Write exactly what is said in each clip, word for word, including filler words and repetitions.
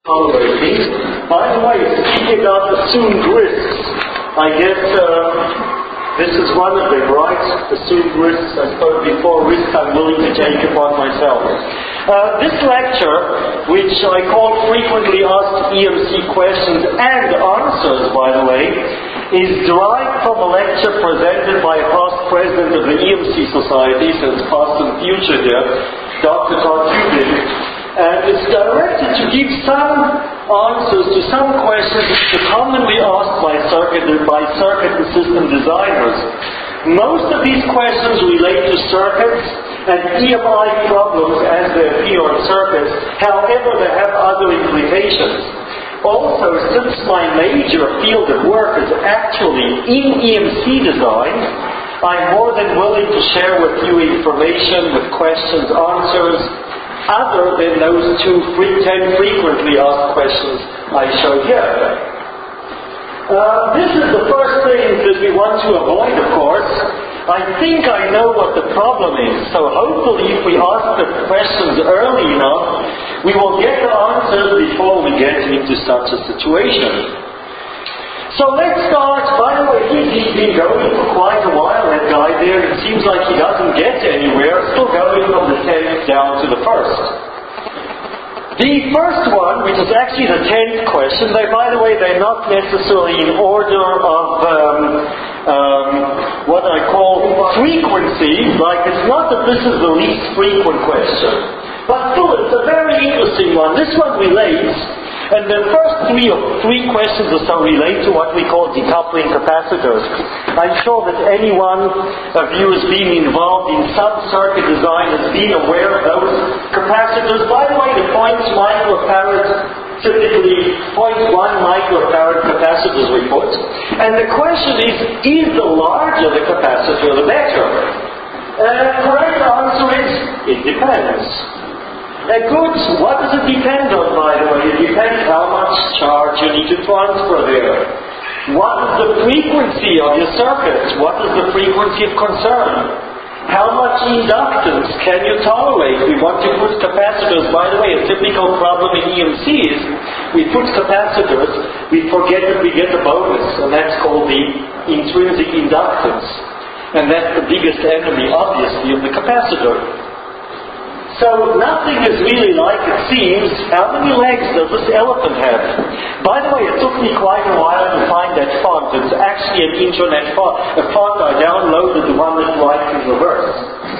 tolerate me. By the way, speaking of assumed risks, I guess uh, this is one of them, right? Assumed risks, I spoke before, risks I'm willing to take upon myself. Uh, this lecture, which I call Frequently Asked E M C Questions and Answers, by the way, is derived from a lecture presented by a past president of the E M C Society, so it's past and future here, Doctor Todd Kubik. And it's directed to give some answers to some questions which are commonly asked by circuit, by circuit and system designers. Most of these questions relate to circuits and E M I problems as they appear on circuits. However, they have other implications. Also, since my major field of work is actually in E M C design, I'm more than willing to share with you information with questions, answers, other than those two free, ten frequently asked questions I showed here. Uh, this is the first thing that we want to avoid, of course. I think I know what the problem is, so hopefully if we ask the questions early enough, we will get the answers before we get into such a situation. So let's start. By the way, he's been going for quite a while, that guy there. It seems like he doesn't get anywhere. Still going from the tenth down to the first. The first one, which is actually the tenth question, they, by the way, they're not necessarily in order of um, um, what I call frequency. Like, it's not that this is the least frequent question. But still, it's a very interesting one. This one relates. And the first three or three questions or so relate to what we call decoupling capacitors. I'm sure that any one of you has been involved in some circuit design has been aware of those capacitors. By the way, the point microfarad, typically zero point one microfarad capacitors we put. And the question is, is the larger the capacitor, the better? Uh, correct answer is, it depends. Uh, good. What does it depend on, by the way? It depends how much charge you need to transfer there. What is the frequency of your circuit? What is the frequency of concern? How much inductance can you tolerate? We want to put capacitors. By the way, a typical problem in E M C is we put capacitors, we forget that we get a bonus, and that's called the intrinsic inductance. And that's the biggest enemy, obviously, of the capacitor. So nothing is really like it seems. How many legs does this elephant have? By the way, it took me quite a while to find that font. It's actually an internet font. A font I downloaded, the one that writes in reverse.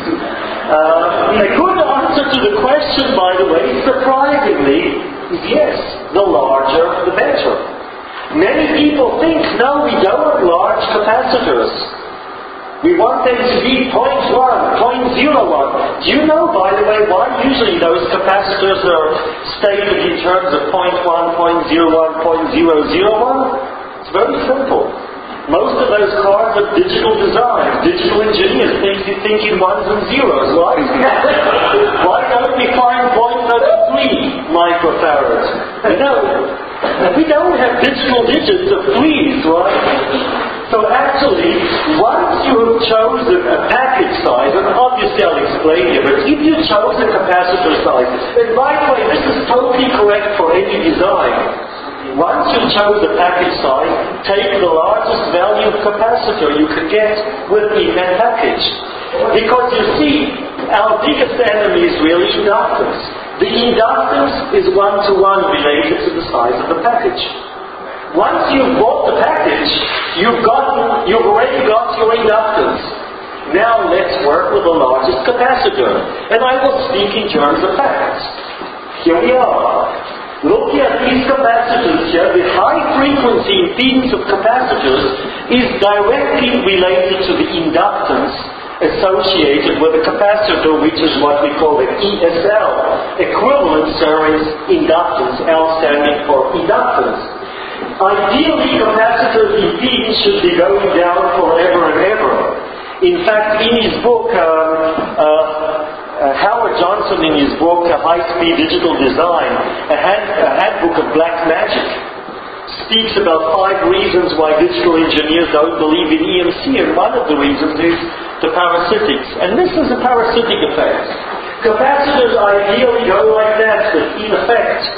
Uh, a good answer to the question, by the way, surprisingly, is yes. The larger, the better. Many people think, no, we don't want large capacitors. We want them to be zero point one, zero point zero one. Do you know, by the way, why usually those capacitors are stated in terms of zero point one, zero point zero one, zero point zero zero one? It's very simple. Most of those cards are digital design. Digital engineers think you think in ones and zeros, right? Why don't we find zero point zero three microfarad? You know, we don't have digital digits of threes, right? So actually, once you have chosen a package size, and obviously I'll explain here, but if you chose a capacitor size, and by the way, this is totally correct for any design. Once you chose a package size, take the largest value of capacitor you can get within that package. Because you see, our biggest enemy is really inductance. The inductance is one-to-one related to the size of the package. Once you've bought the package, you've gotten, you've already got your inductance. Now let's work with the largest capacitor. And I will speak in terms of facts. Here we are. Looking at these capacitors here, the high frequency impedance of capacitors is directly related to the inductance associated with a capacitor, which is what we call the E S L, equivalent series inductance, L standing for inductance. Ideally, capacitor impedance should be going down forever and ever. In fact, in his book, uh, uh, uh, Howard Johnson, in his book, uh, High-Speed Digital Design, a, hand, a handbook of black magic, speaks about five reasons why digital engineers don't believe in E M C, and one of the reasons is the parasitics. And this is a parasitic effect. Capacitors ideally go like that, but in effect,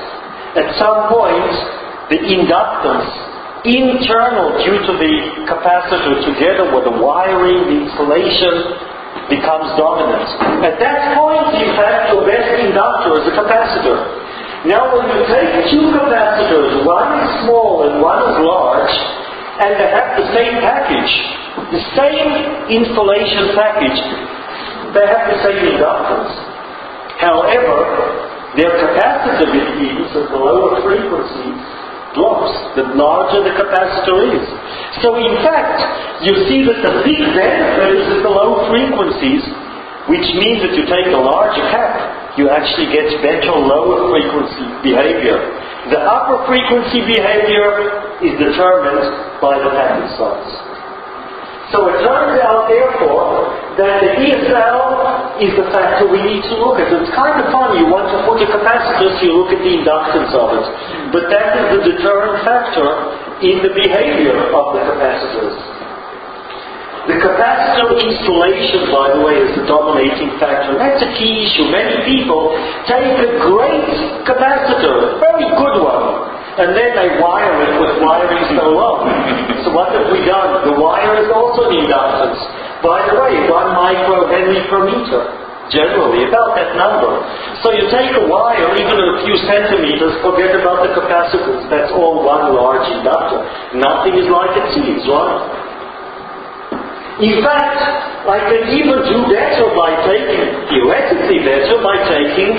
At some point, the inductance internal due to the capacitor together with the wiring, the insulation, becomes dominant. At that point, in fact, your best inductor is a capacitor. Now when you take two capacitors, one is small and one is large, and they have the same package, the same insulation package, they have the same inductance. However, their capacitivity at the lower frequency drops the larger the capacitor is. So in fact, you see that the big benefit is at the low frequencies, which means that you take a larger cap, you actually get better lower frequency behavior. The upper frequency behavior is determined by the packet size. So it turns out, therefore, that the E S L is the factor we need to look at. It's kind of funny. You want to put a capacitor, so you look at the inductance of it. But that is the deterrent factor in the behavior of the capacitors. The capacitor insulation, by the way, is the dominating factor. That's a key issue. Many people take a great capacitor, a very good one, and then they wire it with wiring so long. So what have we done? The wire is also the inductance. By the way, one microhenry per meter, generally, about that number. So you take a wire, even a few centimeters, forget about the capacitance. That's all one large inductor. Nothing is like it seems, right? In fact, I can even do better by taking, theoretically better, by taking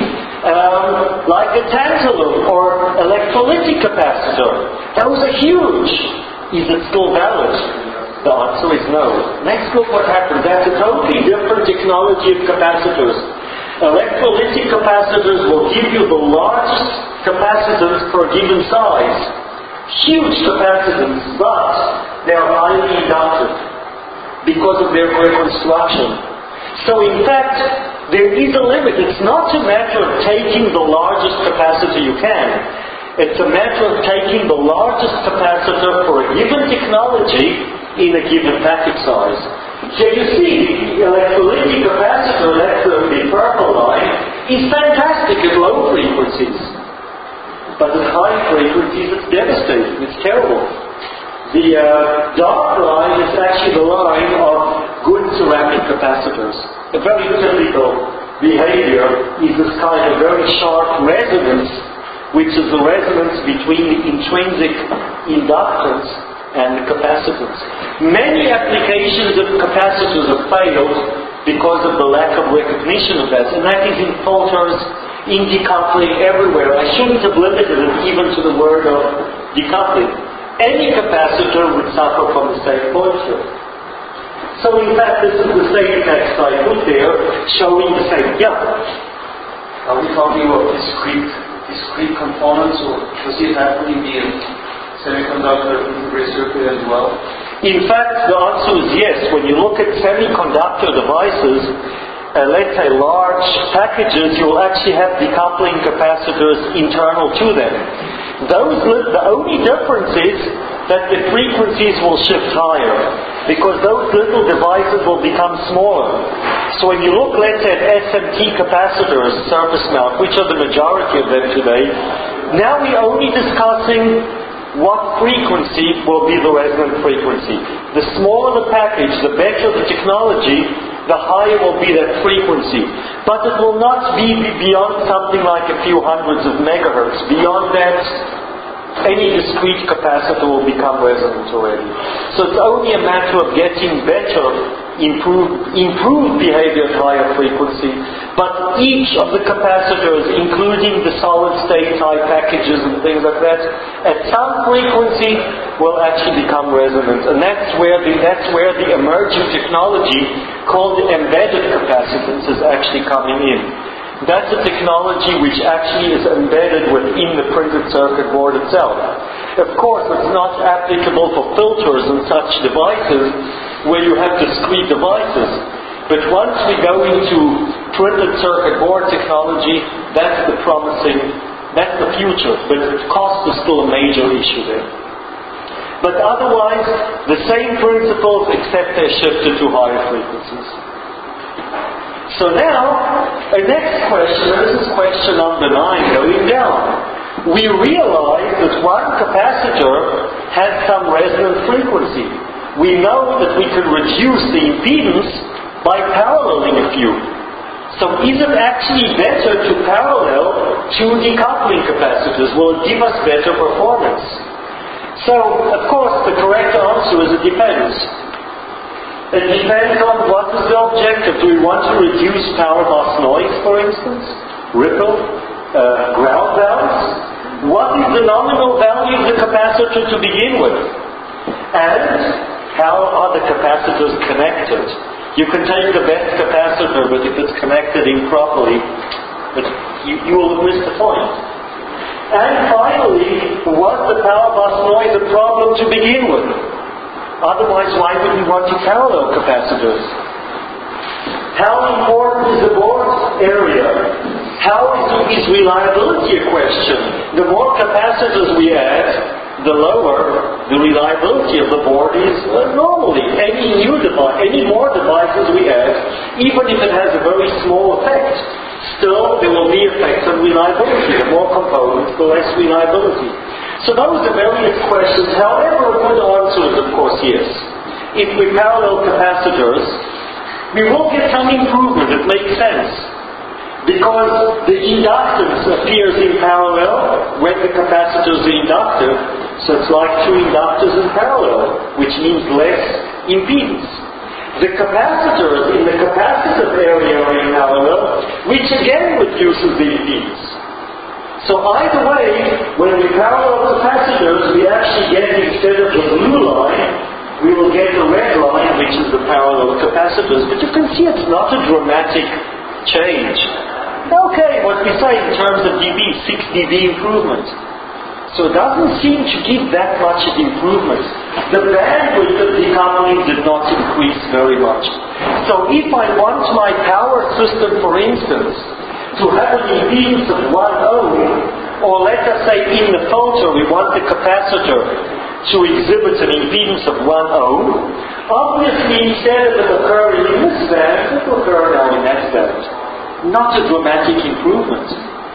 um, like a tantalum or electrolytic capacitor. Those are huge. Is it still valid? The answer is no. Next, look what happens. That's a totally different technology of capacitors. Electrolytic capacitors will give you the largest capacitance per given size. Huge capacitance, but they are highly inductive because of their great construction. So in fact, there is a limit. It's not a matter of taking the largest capacitor you can. It's a matter of taking the largest capacitor for a given technology in a given packet size. So you see, the electrolytic capacitor, that's the, the purple line, is fantastic at low frequencies. But at high frequencies, it's devastating. It's terrible. The uh, dark line is actually the line of good ceramic capacitors. A very typical behavior is this kind of very sharp resonance, which is the resonance between the intrinsic inductance and the capacitance. Many applications of capacitors have failed because of the lack of recognition of that, and that is in filters, in decoupling, everywhere. I shouldn't have limited it even to the word of decoupling. Any capacitor would suffer from the same culture. So in fact, this is the same text I put there, showing the same. Yeah. Are we talking about discrete, discrete components, or does it happen in the semiconductor integrated circuit as well? In fact, the answer is yes. When you look at semiconductor devices, uh, let's say large packages, you will actually have decoupling capacitors internal to them. Those, the only difference is that the frequencies will shift higher, because those little devices will become smaller. So when you look, let's say, at S M T capacitors, surface mount, which are the majority of them today, now we're only discussing what frequency will be the resonant frequency. The smaller the package, the better the technology, the higher will be that frequency. But it will not be beyond something like a few hundreds of megahertz. Beyond that, any discrete capacitor will become resonant already. So it's only a matter of getting better, improved, improved behavior at higher frequency. But each of the capacitors, including the solid-state type packages and things like that, at some frequency will actually become resonant. And that's where the, that's where the emerging technology called embedded capacitance is actually coming in. That's a technology which actually is embedded within the printed circuit board itself. Of course, it's not applicable for filters and such devices where you have discrete devices. But once we go into printed circuit board technology, that's the promising, that's the future. But cost is still a major issue there. But otherwise, the same principles, except they're shifted to higher frequencies. So now, the next question, this is question number nine, going down. we realize that one capacitor has some resonant frequency. We know that we can reduce the impedance by paralleling a few. So is it actually better to parallel two decoupling capacitors? Will it give us better performance? So, of course, the correct answer is it depends. It depends on what is the objective. Do we want to reduce power loss noise, for instance? Ripple? Uh, ground balance? What is the nominal value of the capacitor to begin with? And how are the capacitors connected? You can take the best capacitor, but if it's connected improperly, it, you, you will miss the point. And finally, was the power bus noise a problem to begin with? Otherwise, why would we want to parallel capacitors? How important is the board area? How is, is reliability a question? The more capacitors we add, the lower the reliability of the board is uh, normally. Any new device, any more devices we add, even if it has a very small effect, still there will be effects on reliability. The more components, the less reliability. So those are various questions. However, a good answer is, of course, yes. If we parallel capacitors, we will get some improvement. It makes sense. Because the inductance appears in parallel when the capacitors are inductive. So it's like two inductors in parallel, which means less impedance. The capacitors in the capacitive area are in parallel, which again reduces the impedance. So either way, when we parallel capacitors, we actually get, instead of the blue line, we will get the red line, which is the parallel capacitors. But you can see it's not a dramatic change. Okay, what we say in terms of dB, six dB improvement. So it doesn't seem to give that much of improvement. The bandwidth of decoupling did not increase very much. So if I want my power system, for instance, to have an impedance of one ohm, or let us say in the filter we want the capacitor to exhibit an impedance of one ohm, obviously instead of it occurring in this band, it will occur now in that band. Not a dramatic improvement.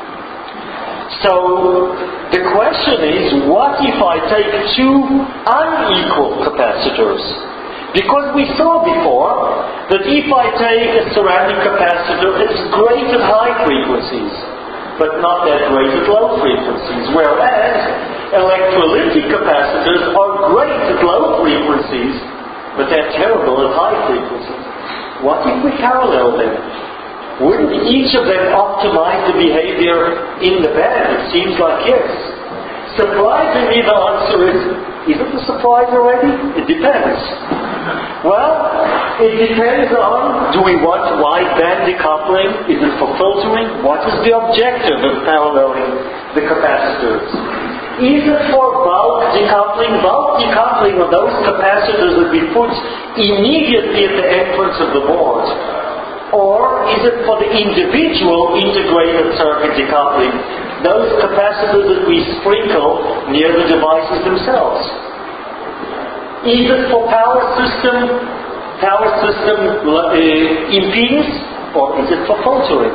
So the question is, what if I take two unequal capacitors? Because we saw before that if I take a ceramic capacitor, it's great at high frequencies, but not that great at low frequencies. Whereas electrolytic capacitors are great at low frequencies, but they're terrible at high frequencies. What if we parallel them? Wouldn't each of them optimize the behavior in the band? It seems like yes. Surprisingly, the answer is, is it a surprise already? It depends. Well, it depends on, do we want wideband decoupling? Is it for filtering? What is the objective of paralleling the capacitors? Is it for bulk decoupling? Bulk decoupling are those capacitors that we put immediately at the entrance of the board. Or is it for the individual integrated circuit decoupling, those capacitors that we sprinkle near the devices themselves? Is it for power system, power system uh, impedance, or is it for filtering?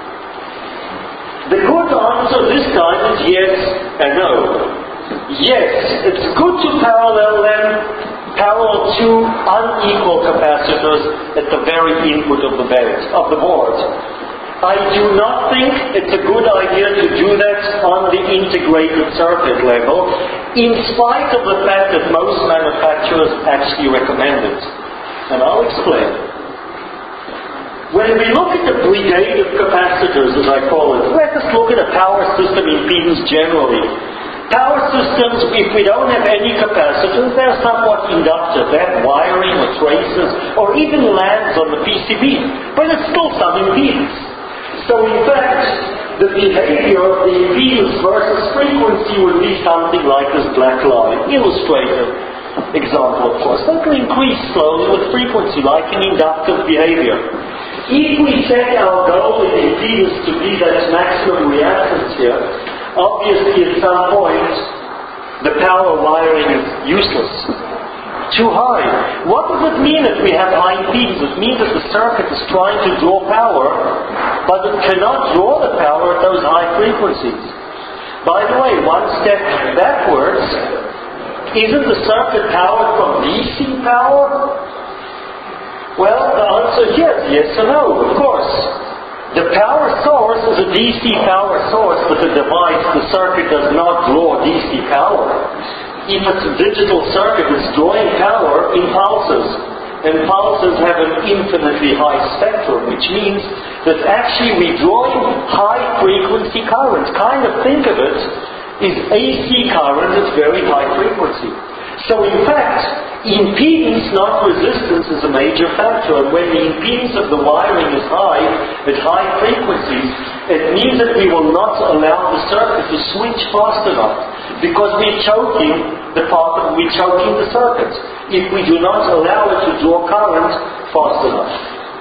The good answer this time is yes and no. Yes, it's good to parallel them, parallel two unequal capacitors at the very input of the bed, of the board. I do not think it's a good idea to do that on the integrated circuit level, in spite of the fact that most manufacturers actually recommend it. And I'll explain. When we look at the brigade of capacitors, as I call it, let us look at a power system impedance generally. Power systems, if we don't have any capacitors, they're somewhat inductive. They have wiring or traces, or even lands on the P C B. But it's still some impedance. So in fact, the behavior of the impedance versus frequency would be something like this black line. Illustrative example, of course. That will increase slowly with frequency, like an inductive behavior. If we set our goal in impedance to be that maximum reactance here, obviously at some point the power wiring is useless. Too high. What does it mean if we have high impedance? It means that the circuit is trying to draw power, but it cannot draw the power at those high frequencies. By the way, one step backwards, isn't the circuit powered from D C power? Well, the answer here is yes or no, of course. The power source is a D C power source, but the device, the circuit, does not draw D C power. If it's a digital circuit, it's drawing power in pulses. And pulses have an infinitely high spectrum, which means that actually we're drawing high frequency current. Kind of think of it is A C current at very high frequency. So in fact, impedance, not resistance, is a major factor. And when the impedance of the wiring is high, at high frequencies, it means that we will not allow the circuit to switch fast enough, because we're choking the part, we're choking the circuit if we do not allow it to draw current fast enough.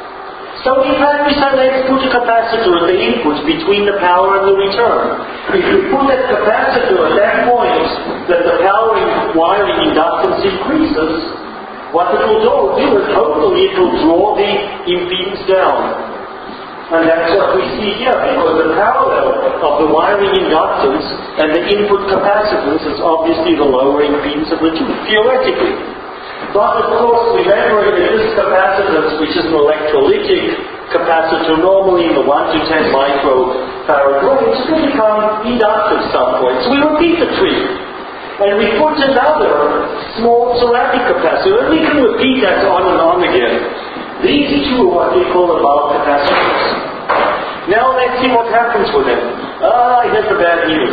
So in fact we say, let's put a capacitor at the input between the power and the return. If you put that capacitor at that point that the power wiring inductance increases, what it will do is hopefully it will draw the impedance down. And that's what we see here, because the parallel of the wiring inductance and the input capacitance is obviously the lower impedance of the two, theoretically. But of course, remember that this capacitance, which is an electrolytic capacitor, normally in the one to ten microfarad range, will become inductive at some point. So we repeat the tree. And we put another small ceramic capacitor, and we can repeat that on and on again. These two are what we call the bulk capacitors. Now let's see what happens with them. Ah, here's the bad news.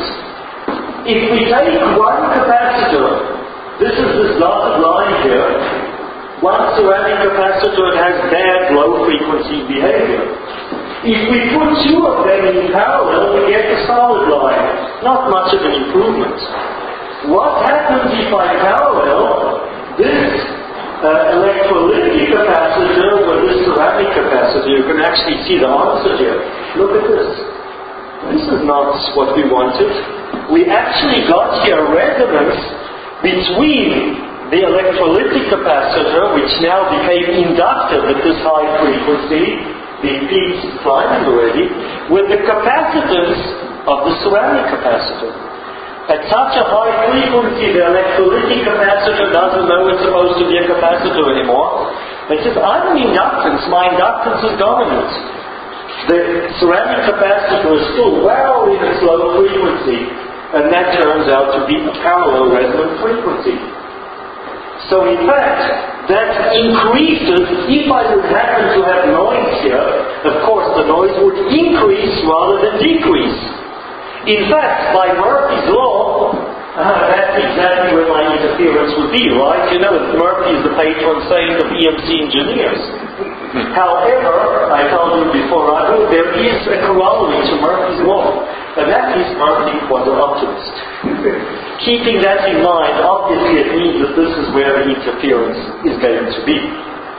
If we take one capacitor, this is this dotted line here, one ceramic capacitor that has bad low frequency behavior. If we put two of them in parallel, we get the solid line. Not much of an improvement. What happens if I parallel this uh, electrolytic capacitor with this ceramic capacitor? You can actually see the answer here. Look at this. This is not what we wanted. We actually got here resonance between the electrolytic capacitor, which now became inductive at this high frequency, the impedance is climbing already, with the capacitance of the ceramic capacitor. At such a high frequency, the electrolytic capacitor doesn't know it's supposed to be a capacitor anymore. It says, I'm an inductance, my inductance is dominant. The ceramic capacitor is still well in its low frequency, and that turns out to be a parallel resonant frequency. So in fact, that increases, if I would happen to have noise here, of course the noise would increase rather than decrease. In fact, by Murphy's law, uh, that's exactly where my interference would be, right? You know, Murphy is the patron saint of E M C engineers. However, I told you before, Raghu, there is a corollary to Murphy's law, and that is Murphy was an optimist. Keeping that in mind, obviously it means that this is where the interference is going to be.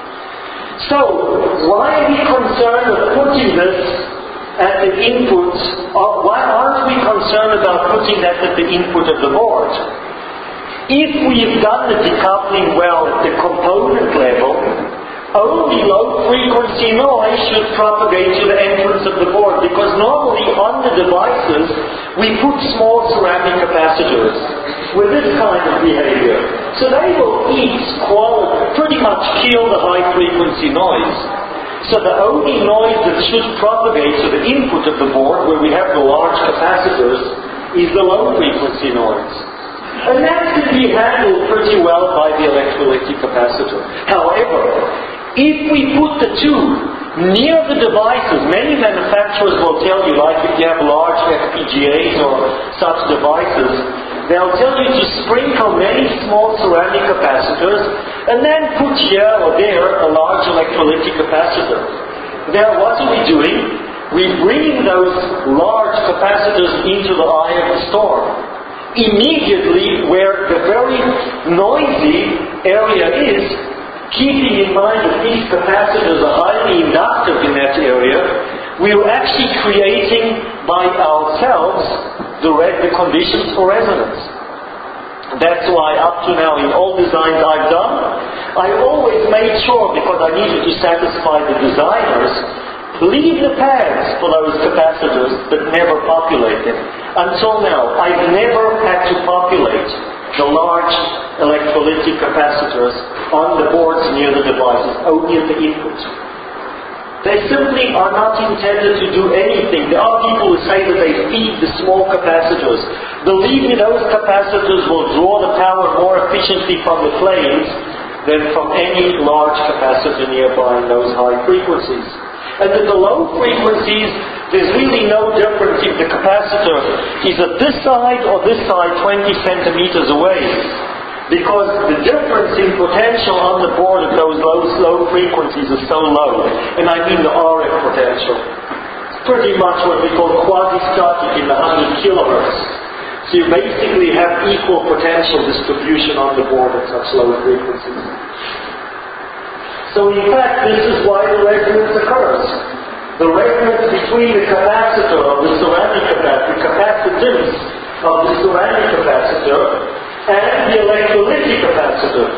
So, why are we concerned of putting this at the input? Or why aren't we concerned about putting that at the input of the board? If we've done the decoupling well at the component level, only low frequency noise should propagate to the entrance of the board, because normally on the devices we put small ceramic capacitors with this kind of behavior. So they will eat, quality, pretty much kill the high frequency noise. So the only noise that should propagate to the input of the board, where we have the large capacitors, is the low frequency noise. And that can be handled pretty well by the electrolytic capacitor. However, if we put the two near the devices, many manufacturers will tell you, like if you have large F P G As or such devices, they'll tell you to sprinkle many small ceramic capacitors and then put here or there a large electrolytic capacitor. There, what are we doing? We're bringing those large capacitors into the eye of the storm. Immediately, where the very noisy area is, keeping in mind that these capacitors are highly inductive in that area, we are actually creating by ourselves the, re- the conditions for resonance. That's why up to now in all designs I've done, I always made sure, because I needed to satisfy the designers, leave the pads for those capacitors but never populate them. Until now, I've never had to populate the large electrolytic capacitors on the boards near the devices, only at the input. They simply are not intended to do anything. There are people who say that they feed the small capacitors. Believe me, those capacitors will draw the power more efficiently from the planes than from any large capacitor nearby in those high frequencies. And at the low frequencies, there's really no difference if the capacitor is at this side or this side twenty centimeters away. Because the difference in potential on the board at those low, low frequencies is so low. And I mean the R F potential. It's pretty much what we call quasi-static in the one hundred kilohertz. So you basically have equal potential distribution on the board at such low frequencies. So in fact, this is why the resonance occurs. The resonance between the capacitor of the ceramic capacitor, the capacitance of the ceramic capacitor, and the electrolytic capacitor.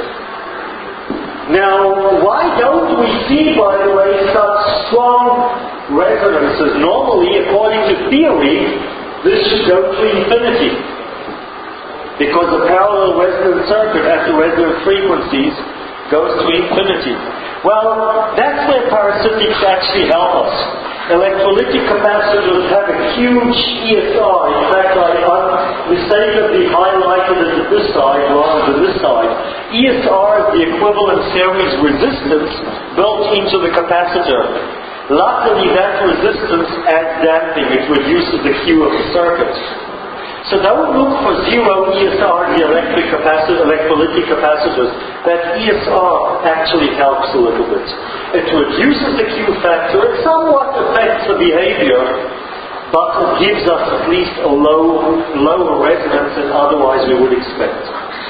Now, why don't we see, by the way, such strong resonances? Normally, according to theory, this should go to infinity. Because the parallel resonance circuit at the resonant frequencies goes to infinity. Well, that's where parasitics actually help us. Electrolytic capacitors have a huge E S R. In fact, I unmistakably highlighted it at this side rather than this side. E S R is the equivalent series resistance built into the capacitor. Luckily, that resistance adds damping. It reduces the Q of the circuit. So don't look for zero E S R, the electric capacitor, electrolytic capacitors. That E S R actually helps a little bit. It reduces the Q factor. It somewhat affects the behavior, but it gives us at least a low, lower resonance than otherwise we would expect.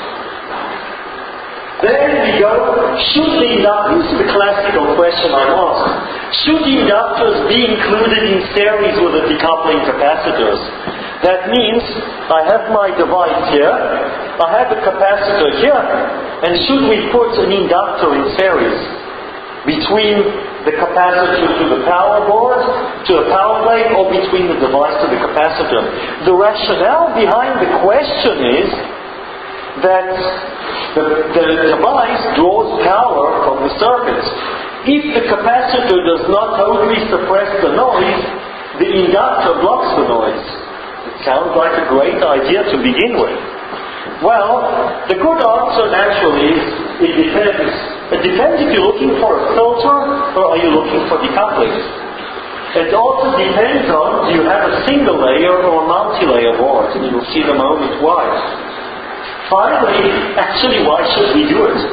Then we go, should the inductors, this is the classical question I'm asked, should the inductors be included in series with the decoupling capacitors? That means I have my device here, I have a capacitor here, and should we put an inductor in series between the capacitor to the power board, to the power blade, or between the device to the capacitor? The rationale behind the question is that the, the device draws power from the circuit. If the capacitor does not totally suppress the noise, the inductor blocks the noise. It sounds like a great idea to begin with. Well, the good answer naturally is it depends. It depends if you're looking for a filter or are you looking for decoupling. It also depends on do you have a single layer or a multi-layer board, and you'll see in a moment why. Finally, actually, why should we do it?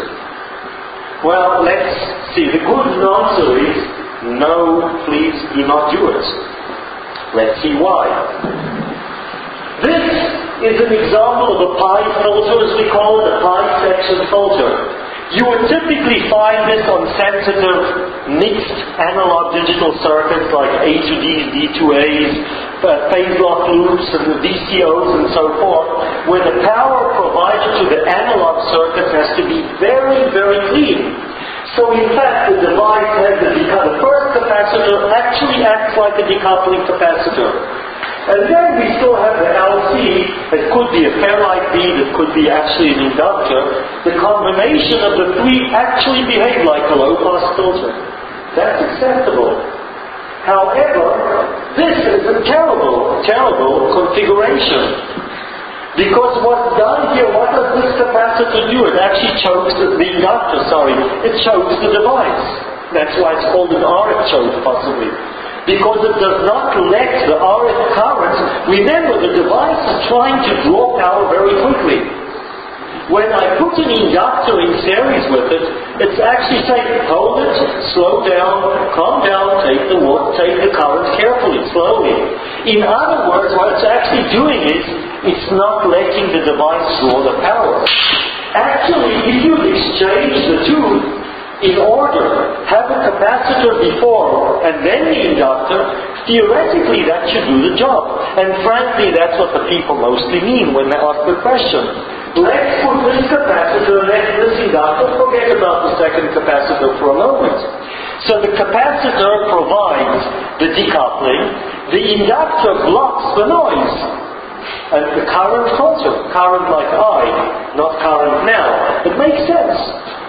Well, let's see. The good answer is no, please do not do it. Let's see why. This is an example of a pi filter, as we call it, a pi section filter. You would typically find this on sensitive mixed analog digital circuits like A to Ds, D to As, uh, phase lock loops and V C Os and so forth, where the power provided to the analog circuit has to be very, very clean. So in fact, the device has the decoupling. The first capacitor actually acts like a decoupling capacitor. And then we still have the L C. It could be a ferrite bead, it could be actually an inductor. The combination of the three actually behave like a low-pass filter. That's acceptable. However, this is a terrible, terrible configuration. Because what's done here, what does this capacitor do? It actually chokes the, the inductor, sorry. It chokes the device. That's why it's called an R F choke, possibly. Because it does not let the R F current. Remember, the device is trying to draw power very quickly. When I put an inductor in series with it, it's actually saying, hold it, slow down, calm down, take the watt, take the current carefully, slowly. In other words, what it's actually doing is, it's not letting the device draw the power. Actually, if you exchange the two, in order, have a capacitor before and then the inductor, theoretically that should do the job. And frankly, that's what the people mostly mean when they ask the question. Let's put this capacitor next to this inductor, forget about the second capacitor for a moment. So the capacitor provides the decoupling, the inductor blocks the noise. And the current also, current like I, not current now. It makes sense.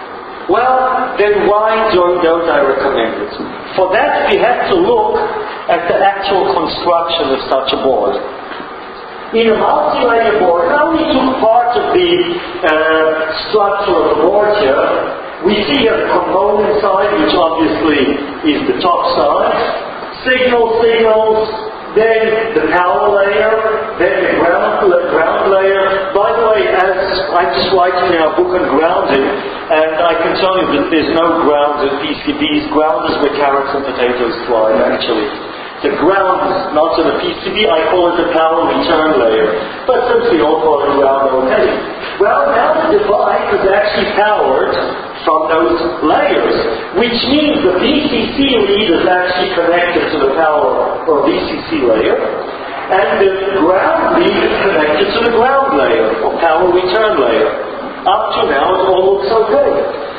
Well, then why don't, don't I recommend it? For that, we have to look at the actual construction of such a board. In a multi-layer board, now we took part of the uh, structure of the board here. We see a component side, which obviously is the top side. Signal, signals, then the power layer, then the ground, ground layer. By the way, as I'm just writing now a book on grounding, and I can tell you that there's no ground in P C Bs. Ground is where carrots and potatoes thrive, actually. The ground is not in a P C B, I call it the power return layer. But since we all call it ground, okay. Well, now the device is actually powered from those layers, which means the V C C lead is actually connected to the power or V C C layer, and the ground lead is connected to the ground layer or power return layer. Up to now, it all looks okay.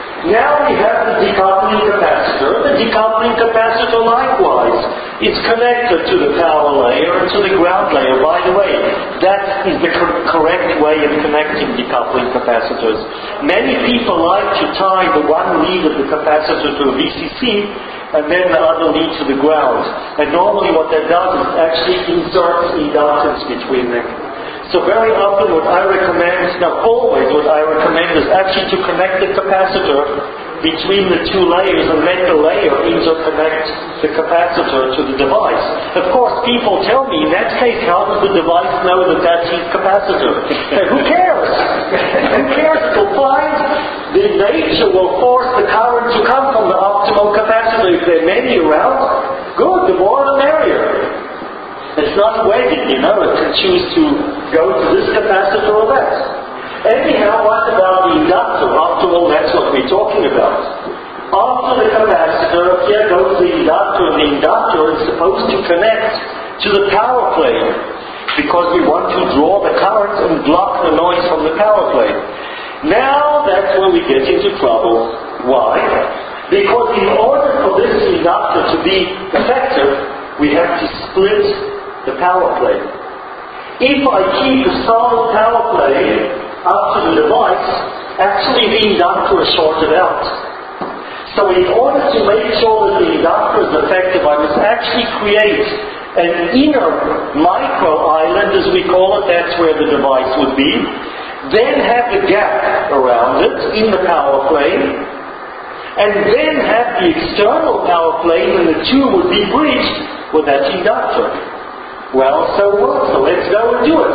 Now we have the decoupling capacitor. The decoupling capacitor likewise is connected to the power layer and to the ground layer. By the way, that is the co- correct way of connecting decoupling capacitors. Many people like to tie the one lead of the capacitor to a V C C and then the other lead to the ground. And normally what that does is actually inserts inductance between them. So very often what I recommend, now always what I recommend is actually to connect the capacitor between the two layers and let the layer interconnect the capacitor to the device. Of course, people tell me, in that case, how does the device know that that's his capacitor? And who cares? Who cares? It'll find the nature will force the current to come from the optimal capacitor. If there are many around, good, the more the merrier. It's not wedded, you know, it can choose to go to this capacitor or that. Anyhow, what about the inductor? After all, that's what we're talking about. After the capacitor, here goes the inductor, and the inductor is supposed to connect to the power plane, because we want to draw the current and block the noise from the power plane. Now, that's where we get into trouble. Why? Because in order for this inductor to be effective, we have to split the power plane. If I keep the solid power plane up to the device, actually the inductor is shorted out. So in order to make sure that the inductor is effective, I must actually create an inner micro island, as we call it, that's where the device would be, then have the gap around it in the power plane, and then have the external power plane, and the two would be bridged with that inductor. Well, so what? So let's go and do it.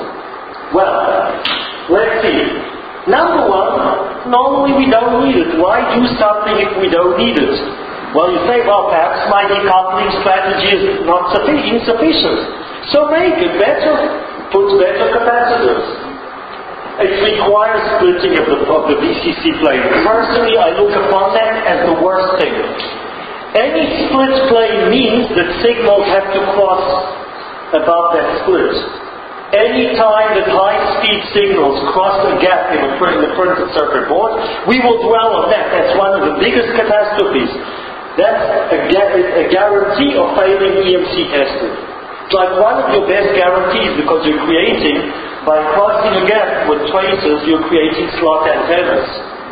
Well, let's see. Number one, normally we don't need it. Why do something if we don't need it? Well, you say, well, perhaps my decoupling strategy is not suffi- insufficient. So make it better. Put better capacitors. It requires splitting of the, of the V C C plane. Personally, I look upon that as the worst thing. Any split plane means that signals have to cross above that split. Any time that high-speed signals cross a gap in the, in the printed circuit board, we will dwell on that. That's one of the biggest catastrophes. That's a, a guarantee of failing E M C testing. It's like one of your best guarantees, because you're creating, by crossing a gap with traces, you're creating slot antennas.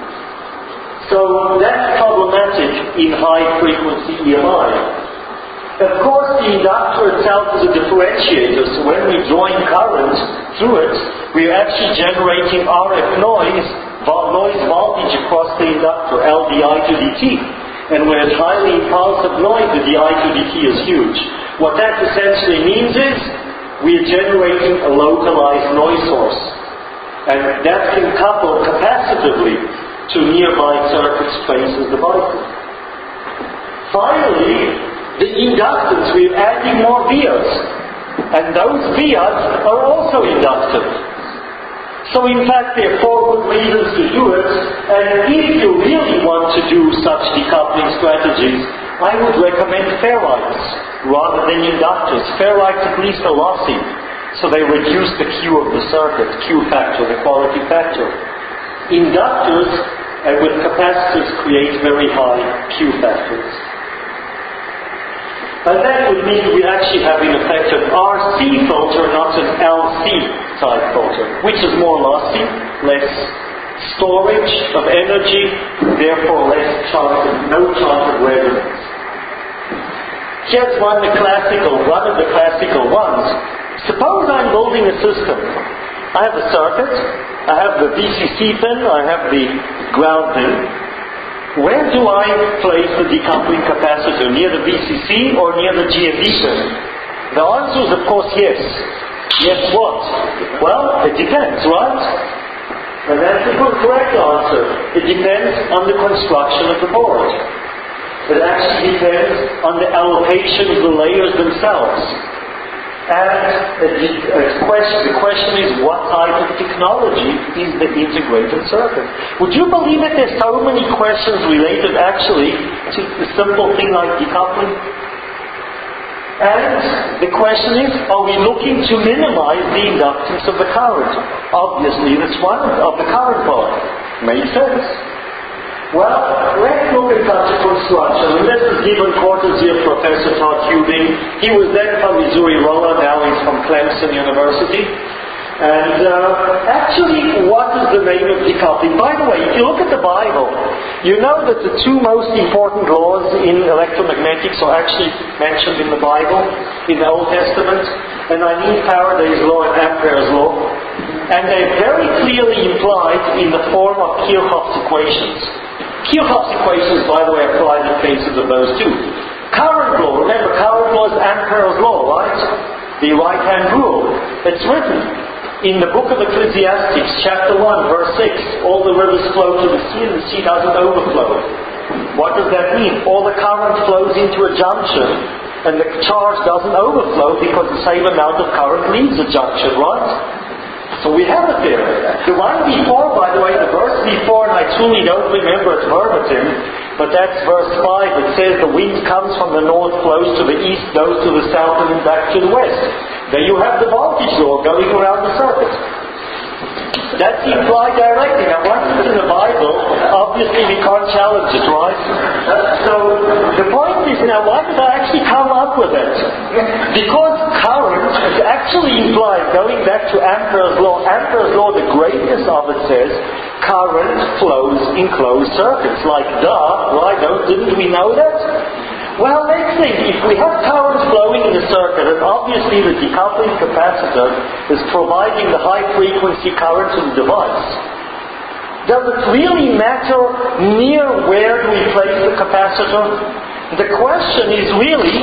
So that's problematic in high-frequency E M I. Of course, the inductor itself is a differentiator, so when we join current through it, we are actually generating R F noise, noise voltage across the inductor, L D I to D T. And when it's highly impulsive noise, the D I to D T is huge. What that essentially means is, we are generating a localized noise source. And that can couple capacitively to nearby circuits, traces, devices. Finally, the inductance, we're adding more vias. And those vias are also inductive. So in fact, there are four good reasons to do it. And if you really want to do such decoupling strategies, I would recommend ferrites rather than inductors. Ferrites at least are lossy, so they reduce the Q of the circuit, Q factor, the quality factor. Inductors and with capacitors create very high Q factors. And that would mean we actually have in effect an R C filter, not an L C type filter, which is more lossy, less storage of energy, therefore less chance of, no chance of resonance. Here's one, the classical, one of the classical ones. Suppose I'm building a system. I have a circuit, I have the V C C pin, I have the ground pin. Where do I place the decoupling capacitor? Near the V C C or near the G N D pin? The answer is of course yes. Yes what? Well, it depends, right? And that's the correct answer. It depends on the construction of the board. It actually depends on the allocation of the layers themselves. And the question, the question is, what type of technology is the integrated circuit? Would you believe that there's so many questions related actually to the simple thing like decoupling? And the question is, are we looking to minimize the inductance of the current? Obviously, that's one of the current part. Makes sense. Well, let's look at such a construction. And this is given courtesy of Professor Todd Hubing. He was then from Missouri Rolla, now he's from Clemson University. And uh, actually, what is the name of decoupling? By the way, if you look at the Bible, you know that the two most important laws in electromagnetics are actually mentioned in the Bible, in the Old Testament. And I mean Faraday's law and Ampere's law. And they're very clearly implied in the form of Kirchhoff's equations. Kirchhoff's equations, by the way, apply in the cases of those two. Current law, remember, current law is Ampere's law, right? The right-hand rule. It's written in the book of Ecclesiastes, chapter one, verse six, all the rivers flow to the sea and the sea doesn't overflow. What does that mean? All the current flows into a junction and the charge doesn't overflow because the same amount of current leaves the junction, right? So we have it there. The one before, by the way, the verse before, and I truly don't remember it verbatim, but that's verse five. It says the wind comes from the north, flows to the east, goes to the south, and then back to the west. There you have the voltage law going around the circuit. That's implied directly. Now, once it's in the Bible, obviously we can't challenge it, right? So the point is now, why did I actually come up with it? Because current is actually implied, going back to Ampere's law. Ampere's law, the greatness of it says, current flows in closed circuits. Like, duh, right? Didn't we know that? Well, let's think. If we have current flowing in the circuit, and obviously the decoupling capacitor is providing the high-frequency current to the device, does it really matter near where do we place the capacitor? The question is really,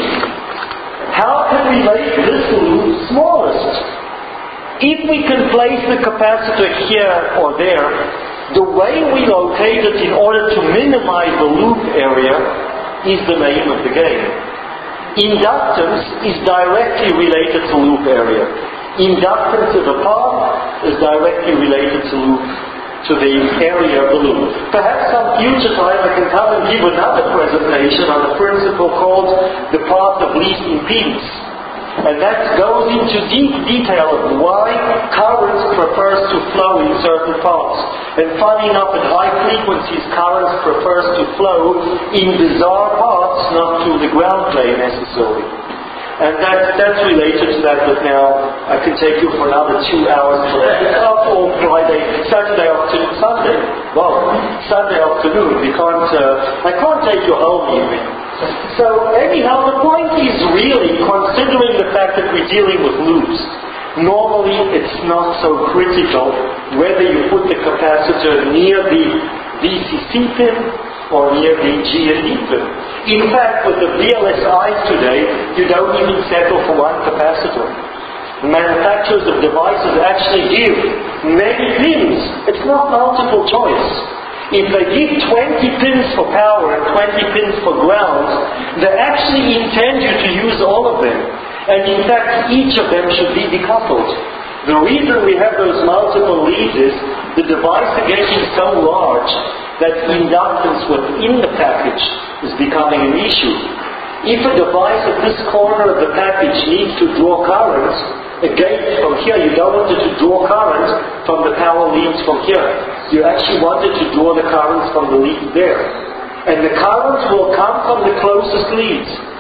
how can we make this loop smallest? If we can place the capacitor here or there, the way we locate it in order to minimize the loop area is the name of the game. Inductance is directly related to loop area. Inductance of a path is directly related to loop, to the area of the loop. Perhaps some future time I can come and give another presentation on a principle called the path of least impedance. And that goes into deep detail of why current prefers to flow in certain paths. And funny enough, at high frequencies, current prefers to flow in bizarre paths, not through the ground plane necessarily. And that, that's related to that, but now I can take you for another two hours. Or Friday, Saturday afternoon, Sunday. Well, Sunday afternoon, we can't, uh, I can't take you home evening. So anyhow, the point is really, considering the fact that we're dealing with loops, normally it's not so critical whether you put the capacitor near the V C C pin or near the G N D pin. In fact, with the V L S Is today, you don't even settle for one capacitor. Manufacturers of devices actually give many pins. It's not multiple choice. If they give twenty pins for power and twenty pins for ground, they actually intend you to use all of them. And in fact, each of them should be decoupled. The reason we have those multiple leads is the device is getting so large that inductance within the package is becoming an issue. If a device at this corner of the package needs to draw current, again, from here, you don't want it to draw current from the power leads from here. You actually want it to draw the currents from the leads there. And the current will come from the closest leads.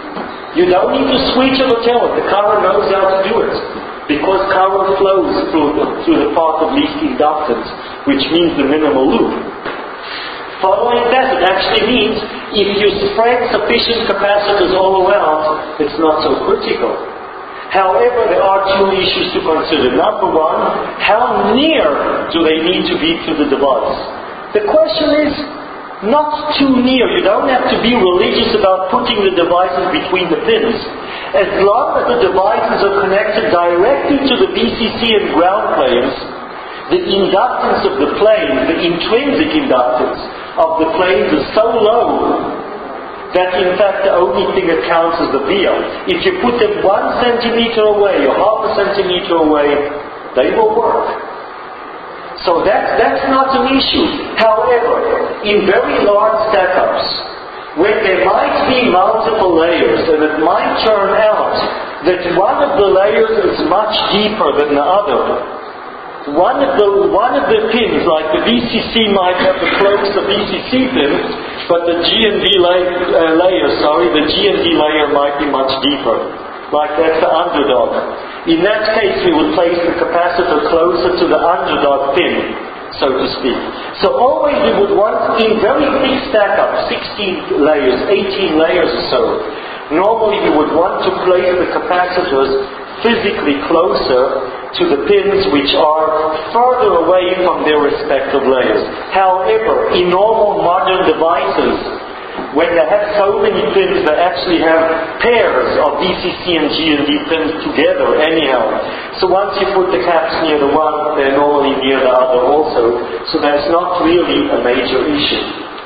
You don't need to switch or tell it. The current knows how to do it. Because current flows through the, through the path of least inductance, which means the minimal loop. Following that, it actually means if you spread sufficient capacitors all around, it's not so critical. However, there are two issues to consider. Number one, how near do they need to be to the device? The question is, not too near. You don't have to be religious about putting the devices between the pins. As long as the devices are connected directly to the V C C and ground planes, the inductance of the plane, the intrinsic inductance of the planes is so low that in fact the only thing that counts is the via. If you put them one centimeter away or half a centimeter away, they will work. So that, that's not an issue. However, in very large stackups, when there might be multiple layers and it might turn out that one of the layers is much deeper than the other, one of the one of the pins, like the V C C might have the closer V C C pin, but the G and D lay, uh, layer, sorry, the G and D layer might be much deeper. Like that's the underdog. In that case, we would place the capacitor closer to the underdog pin, so to speak. So always we would want, in very thick stack-up, sixteen layers, eighteen layers or so, normally we would want to place the capacitors physically closer to the pins which are further away from their respective layers. However, in normal modern devices, when they have so many pins, they actually have pairs of V C C and G and D pins together anyhow. So once you put the caps near the one, they're normally near the other also. So that's not really a major issue.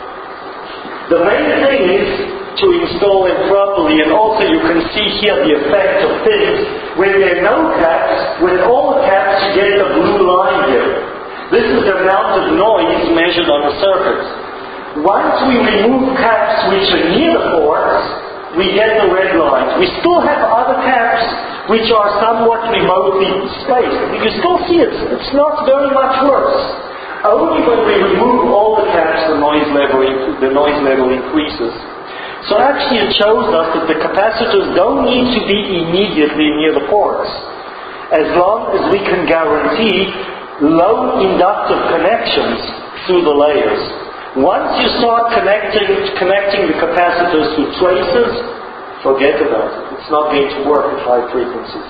The main thing is to install it properly, and also you can see here the effect of pins. When there are no caps, with all the caps you get the blue line here. This is the amount of noise measured on the circuit. Once we remove caps which are near the ports, we get the red line. We still have other caps which are somewhat remotely spaced. You can still see it. It's not very much worse. Only when we remove all the caps the noise level, the noise level increases. So actually it shows us that the capacitors don't need to be immediately near the ports, as long as we can guarantee low inductive connections through the layers. Once you start connecting, connecting the capacitors to traces, forget about it. It's not going to work at high frequencies.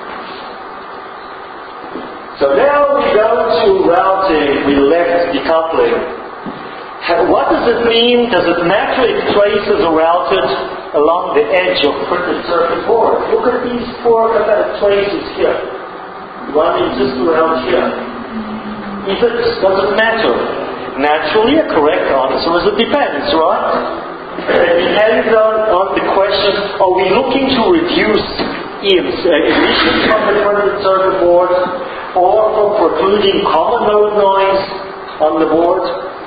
So now we go to routing. We left decoupling. What does it mean? Does it matter if traces are routed along the edge of printed circuit board? Look at these four traces here. One is just around here. Is it, does it matter? Naturally, a correct answer is it depends, right? It depends on, on the question, are we looking to reduce emissions from the printed circuit board, or from precluding common mode noise on the board?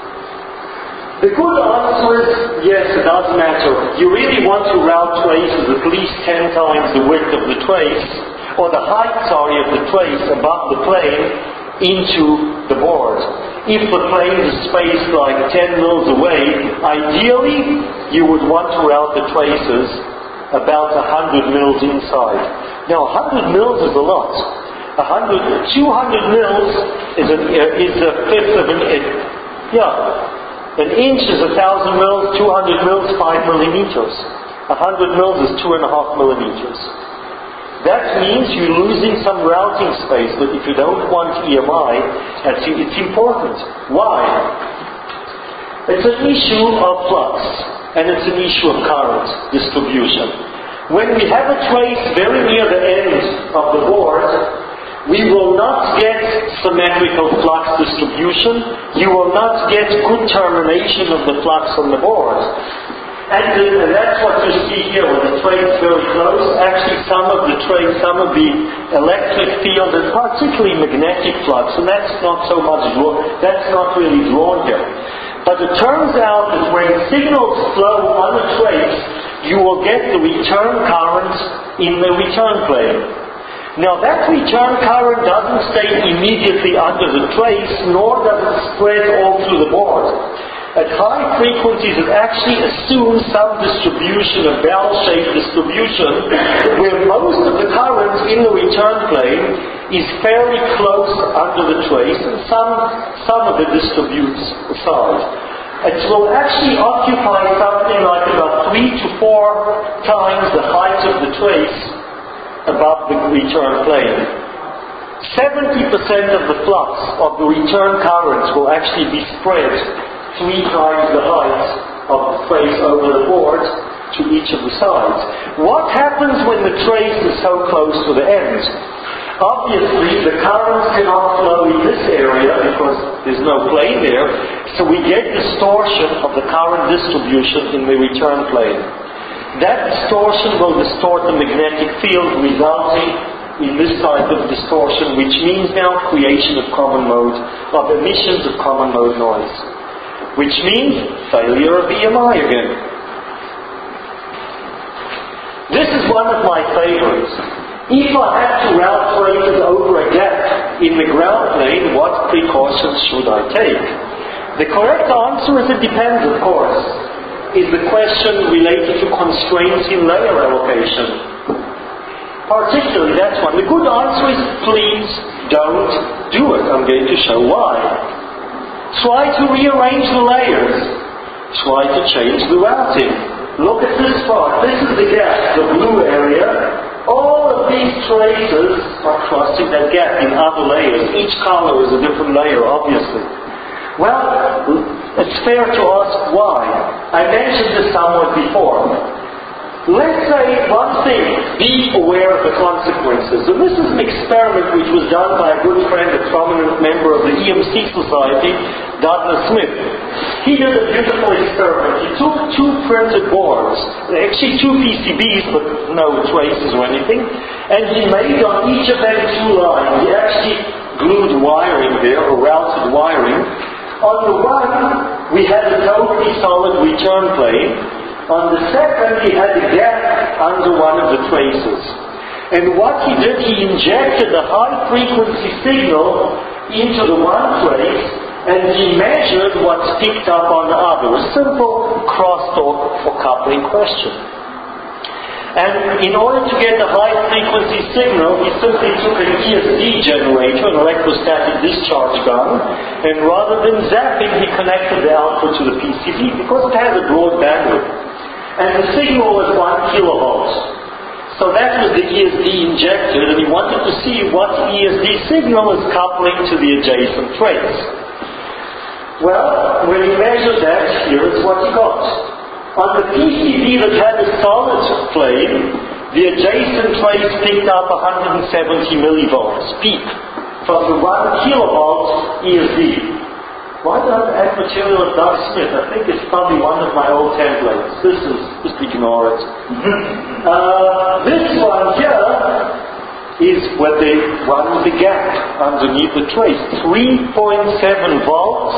The good answer is, yes, it does matter. You really want to route traces at least ten times the width of the trace, or the height, sorry, of the trace above the plane into the board. If the plane is spaced like ten mils away, ideally you would want to route the traces about one hundred mils inside. Now one hundred mils is a lot. one hundred, two hundred mils is a, is a fifth of an inch. Yeah. An inch is a thousand mils, two hundred mils, five millimeters. A hundred mils is two and a half millimeters. That means you're losing some routing space, but if you don't want E M I, it's important. Why? It's an issue of flux, and it's an issue of current distribution. When we have a trace very near the end of the board, we will not get symmetrical flux distribution. You will not get good termination of the flux on the board. And, the, and that's what you see here when the trace is very close. Actually, some of the trace, some of the electric field, and particularly magnetic flux, and that's not so much, that's not really drawn here. But it turns out that when signals flow on a trace, you will get the return current in the return plane. Now that return current doesn't stay immediately under the trace, nor does it spread all through the board. At high frequencies, it actually assumes some distribution, a bell-shaped distribution, where most of the current in the return plane is fairly close under the trace, and some, some of it distributes aside. It will actually occupy something like about three to four times the height of the trace above the return plane. seventy percent of the flux of the return currents will actually be spread three times the height of the trace over the board to each of the sides. What happens when the trace is so close to the end? Obviously, the currents cannot flow in this area because there's no plane there, so we get distortion of the current distribution in the return plane. That distortion will distort the magnetic field, resulting in this type of distortion, which means now creation of common mode, of emissions of common mode noise. Which means failure of E M I again. This is one of my favorites. If I had to route traces over a gap in the ground plane, what precautions should I take? The correct answer is it depends, of course. Is the question related to constraints in layer allocation? Particularly that one. The good answer is please don't do it. I'm going to show why. Try to rearrange the layers. Try to change the routing. Look at this part. This is the gap, the blue area. All of these traces are crossing that gap in other layers. Each color is a different layer, obviously. Well, it's fair to ask why. I mentioned this somewhat before. Let's say one thing, be aware of the consequences. And this is an experiment which was done by a good friend, a prominent member of the E M C Society, Douglas Smith. He did a beautiful experiment. He took two printed boards, actually two P C Bs, but no traces or anything, and he made on each of them two lines. He actually glued wiring there, or routed wiring. On the one, we had a totally solid return plane. On the second, he had a gap under one of the traces. And what he did, he injected a high-frequency signal into the one trace, and he measured what's picked up on the other. A simple crosstalk or coupling question. And in order to get a high-frequency signal, he simply took an E S D generator, an electrostatic discharge gun, and rather than zapping, he connected the output to the P C B because it has a broad bandwidth. And the signal was one kilovolt. So that was the E S D injected, and he wanted to see what E S D signal is coupling to the adjacent trace. Well, when he measured that, here is what he got. On the P C B that had a solid plane, the adjacent trace picked up one hundred seventy millivolts peak from the one kilovolt E S D. Why did I add material of Doug Smith? I think it's probably one of my old templates. This is, just ignore it. uh, this one here is where the one with the gap underneath the trace. three point seven volts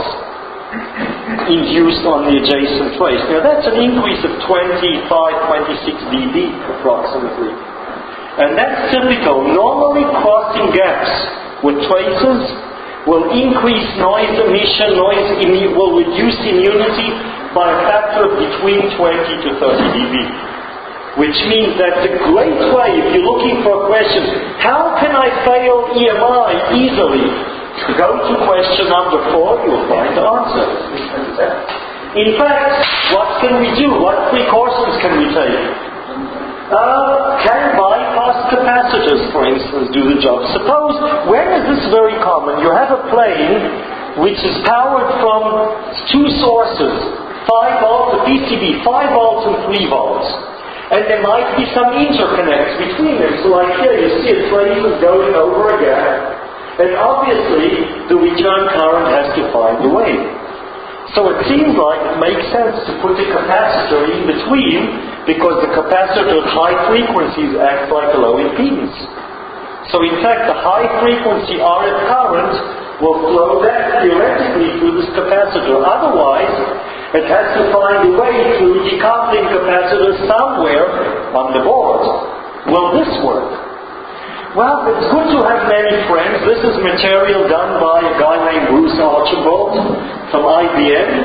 induced on the adjacent trace. Now that's an increase of twenty-five, twenty-six dB approximately. And that's typical. Normally crossing gaps with traces will increase noise emission, noise immu- will reduce immunity by a factor of between twenty to thirty dB. Which means that the great way, if you're looking for a question, how can I fail E M I easily? Go to question number four, you'll find the answer. In fact, what can we do? What precautions can we take? Uh, can bypass capacitors, for instance, do the job? Suppose, when is this very common? You have a plane which is powered from two sources, five volts, the P C B, five volts and three volts. And there might be some interconnects between them. So like here, you see a trace is going over a gap. And obviously, the return current has to find a way. So it seems like it makes sense to put a capacitor in between, because the capacitor at high frequencies acts like a low impedance. So in fact, the high frequency R F current will flow back theoretically through this capacitor. Otherwise, it has to find a way through decoupling capacitors somewhere on the board. Will this work? Well, it's good to have many friends. This is material done by a guy named Bruce Archibald from I B M.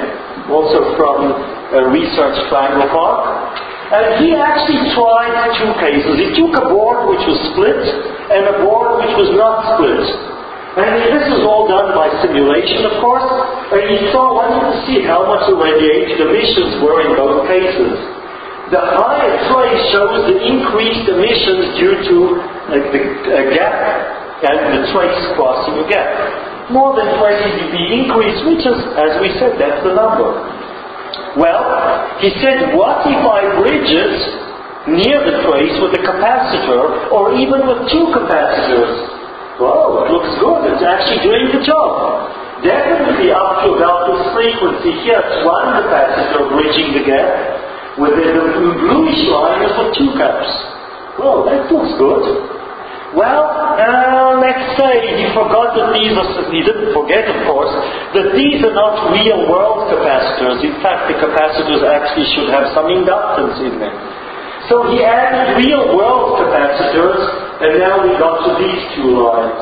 also from uh, Research Triangle Park. And he actually tried two cases. He took a board which was split and a board which was not split. And this was all done by simulation, of course. And he saw, wanted to see how much the radiated emissions were in both cases. The higher trace shows the increased emissions due to uh, the uh, gap and the trace crossing a gap. More than twenty dB increase, which is, as we said, that's the number. Well, he said, what if I bridge it near the trace with a capacitor or even with two capacitors? Whoa, it looks good. It's actually doing the job. Definitely up to about this frequency. Here's one capacitor bridging the gap. With the, the bluish line is with two caps. Whoa, that looks good. Well, uh, let's say he forgot that these are, he didn't forget, of course, that these are not real-world capacitors. In fact, the capacitors actually should have some inductance in them. So he added real-world capacitors, and now we got to these two lines,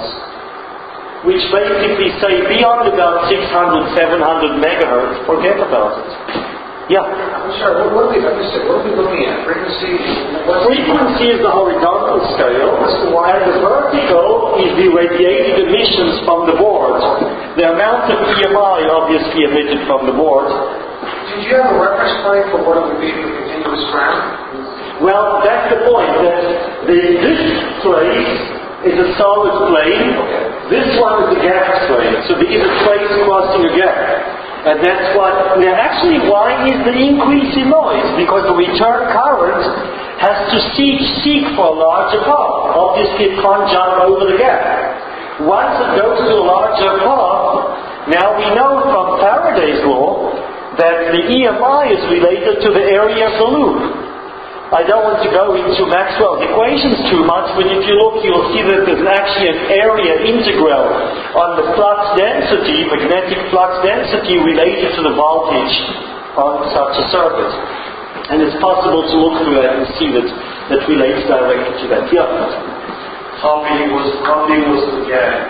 which basically say beyond about six hundred, seven hundred megahertz, forget about it. Yeah. I'm sorry, what, what, are we, what are we looking at? Frequency? Frequency is the horizontal scale, and the vertical is the radiated emissions from the board. The amount of E M I obviously emitted from the board. Did you have a reference point for what it would be for continuous ground? Well, that's the point, that the, this place is a solid plane. Okay. This one is a gap plane. So there is a trace crossing a gap. And that's what, now actually why is the increase in noise? Because the return current has to seek, seek for a larger path. Obviously it can't jump over the gap. Once it goes to a larger path, now we know from Faraday's law that the E M I is related to the area of the loop. I don't want to go into Maxwell's equations too much, but if you look, you'll see that there's actually an area integral on the flux density, magnetic flux density, related to the voltage on such a circuit. And it's possible to look through that and see that that relates directly to that. Yeah? How big was, how big was the gap?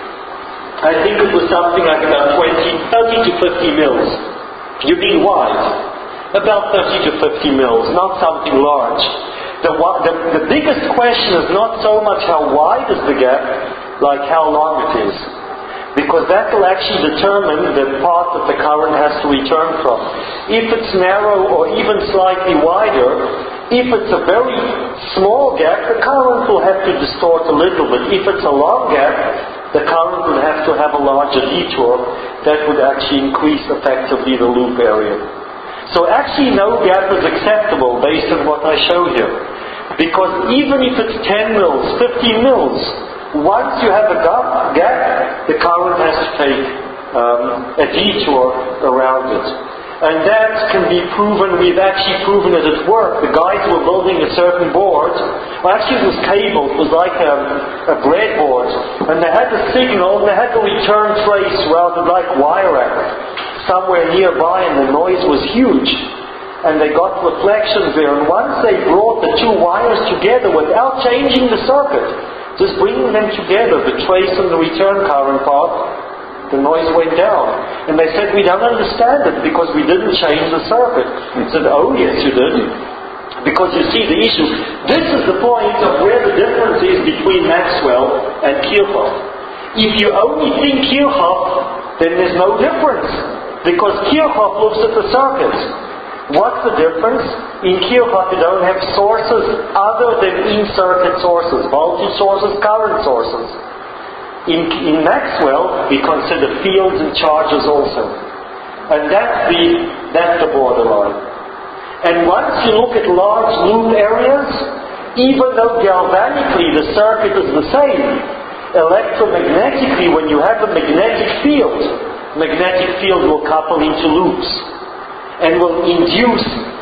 I think it was something like about twenty, thirty to fifty mils. You mean wide? About thirty to fifty mils, not something large. The, the, the biggest question is not so much how wide is the gap, like how long it is. Because that will actually determine the path that the current has to return from. If it's narrow or even slightly wider, if it's a very small gap, the current will have to distort a little bit. If it's a long gap, the current would have to have a larger detour. That would actually increase effectively the loop area. So actually no gap is acceptable based on what I show here. Because even if it's ten mils, fifteen mils, once you have a gap, the current has to take um, a detour around it. And that can be proven, we've actually proven it at work. The guys were building a certain board, well actually it was cable, it was like a, a breadboard. And they had the signal, and they had the return trace rather like wire rack somewhere nearby, and the noise was huge. And they got reflections there. And once they brought the two wires together without changing the circuit, just bringing them together, the trace and the return current path, the noise went down. And they said, we don't understand it because we didn't change the circuit. I said, oh yes you did. Because you see the issue. This is the point of where the difference is between Maxwell and Kirchhoff. If you only think Kirchhoff, then there's no difference. Because Kirchhoff looks at the circuits. What's the difference? In Kirchhoff you don't have sources other than in-circuit sources, voltage sources, current sources. In, in Maxwell we consider fields and charges also. And that's the, that's the borderline. And once you look at large loop areas, even though galvanically the circuit is the same, electromagnetically when you have a magnetic field, magnetic field will couple into loops and will induce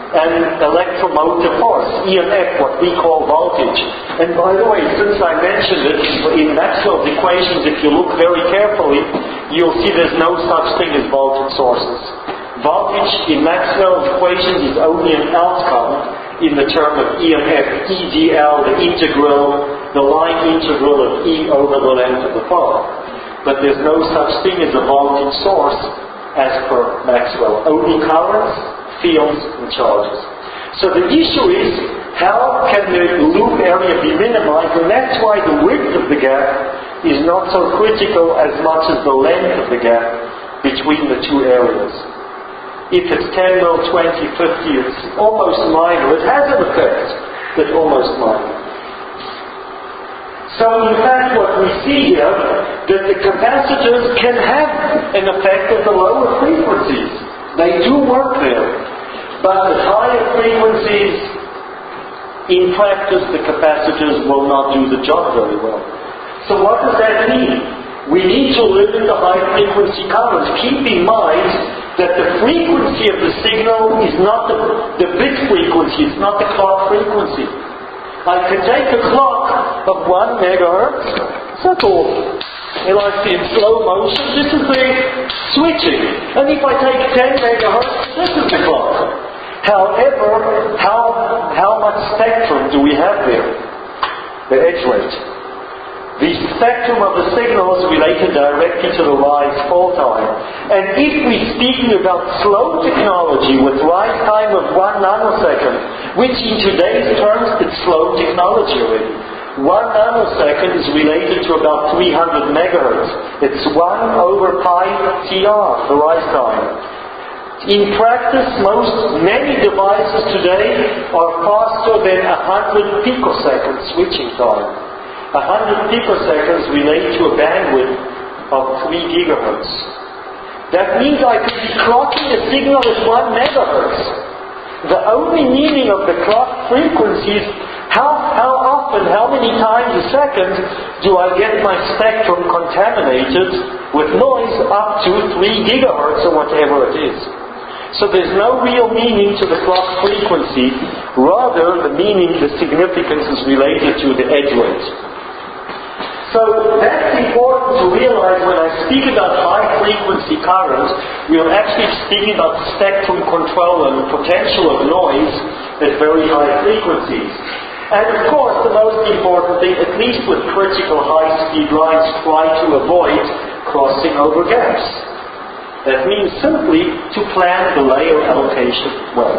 an electromotive force, E M F, what we call voltage. And by the way, since I mentioned it, in Maxwell's equations, if you look very carefully, you'll see there's no such thing as voltage sources. Voltage in Maxwell's equations is only an outcome in the term of E M F, E D L, the integral, the line integral of E over the length of the path. But there's no such thing as a voltage source as per Maxwell. Only currents, fields, and charges. So the issue is, how can the loop area be minimized? And that's why the width of the gap is not so critical as much as the length of the gap between the two areas. If it's ten mil, twenty, fifty, it's almost minor. It has an effect, but almost minor. So in fact what we see here, that the capacitors can have an effect at the lower frequencies. They do work there. But at higher frequencies, in practice, the capacitors will not do the job very well. So what does that mean? We need to limit the high frequency currents. Keep in mind that the frequency of the signal is not the, the bit frequency, it's not the clock frequency. I can take a clock of one megahertz, that's all. You like see in slow motion, this is the switching. And if I take ten megahertz, this is the clock. However, how, how much spectrum do we have there? The edge rate. The spectrum of the signal is related directly to the rise-fall time. And if we're speaking about slow technology with rise time of one nanosecond, which in today's terms is slow technology already. One nanosecond is related to about three hundred megahertz. It's one over pi T R, the rise time. In practice, most, many devices today are faster than one hundred picosecond switching time. one hundred picoseconds relate to a bandwidth of three gigahertz. That means I could be clocking a signal at one megahertz. The only meaning of the clock frequency is how, how often, how many times a second do I get my spectrum contaminated with noise up to three gigahertz or whatever it is. So there's no real meaning to the clock frequency. Rather, the meaning, the significance is related to the edge rate. So that's important to realize when I speak about high frequency currents, we are actually speaking about spectrum control and the potential of noise at very high frequencies. And of course, the most important thing, at least with critical high-speed lines, try to avoid crossing over gaps. That means simply to plan the layer allocation well.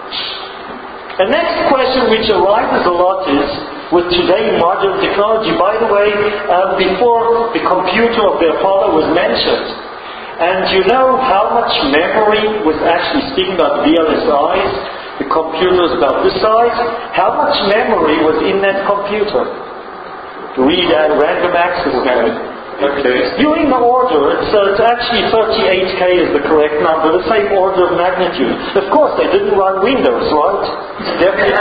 The next question which arises a lot is, with today modern technology, by the way, um, before the computer of the Apollo was mentioned, and you know how much memory was actually, speaking about V L S Is, the computer is about this size, how much memory was in that computer? Read at random access memory. Okay. During the order, it's, uh, it's actually thirty-eight K is the correct number, the same order of magnitude. Of course, they didn't run Windows, right? Definitely.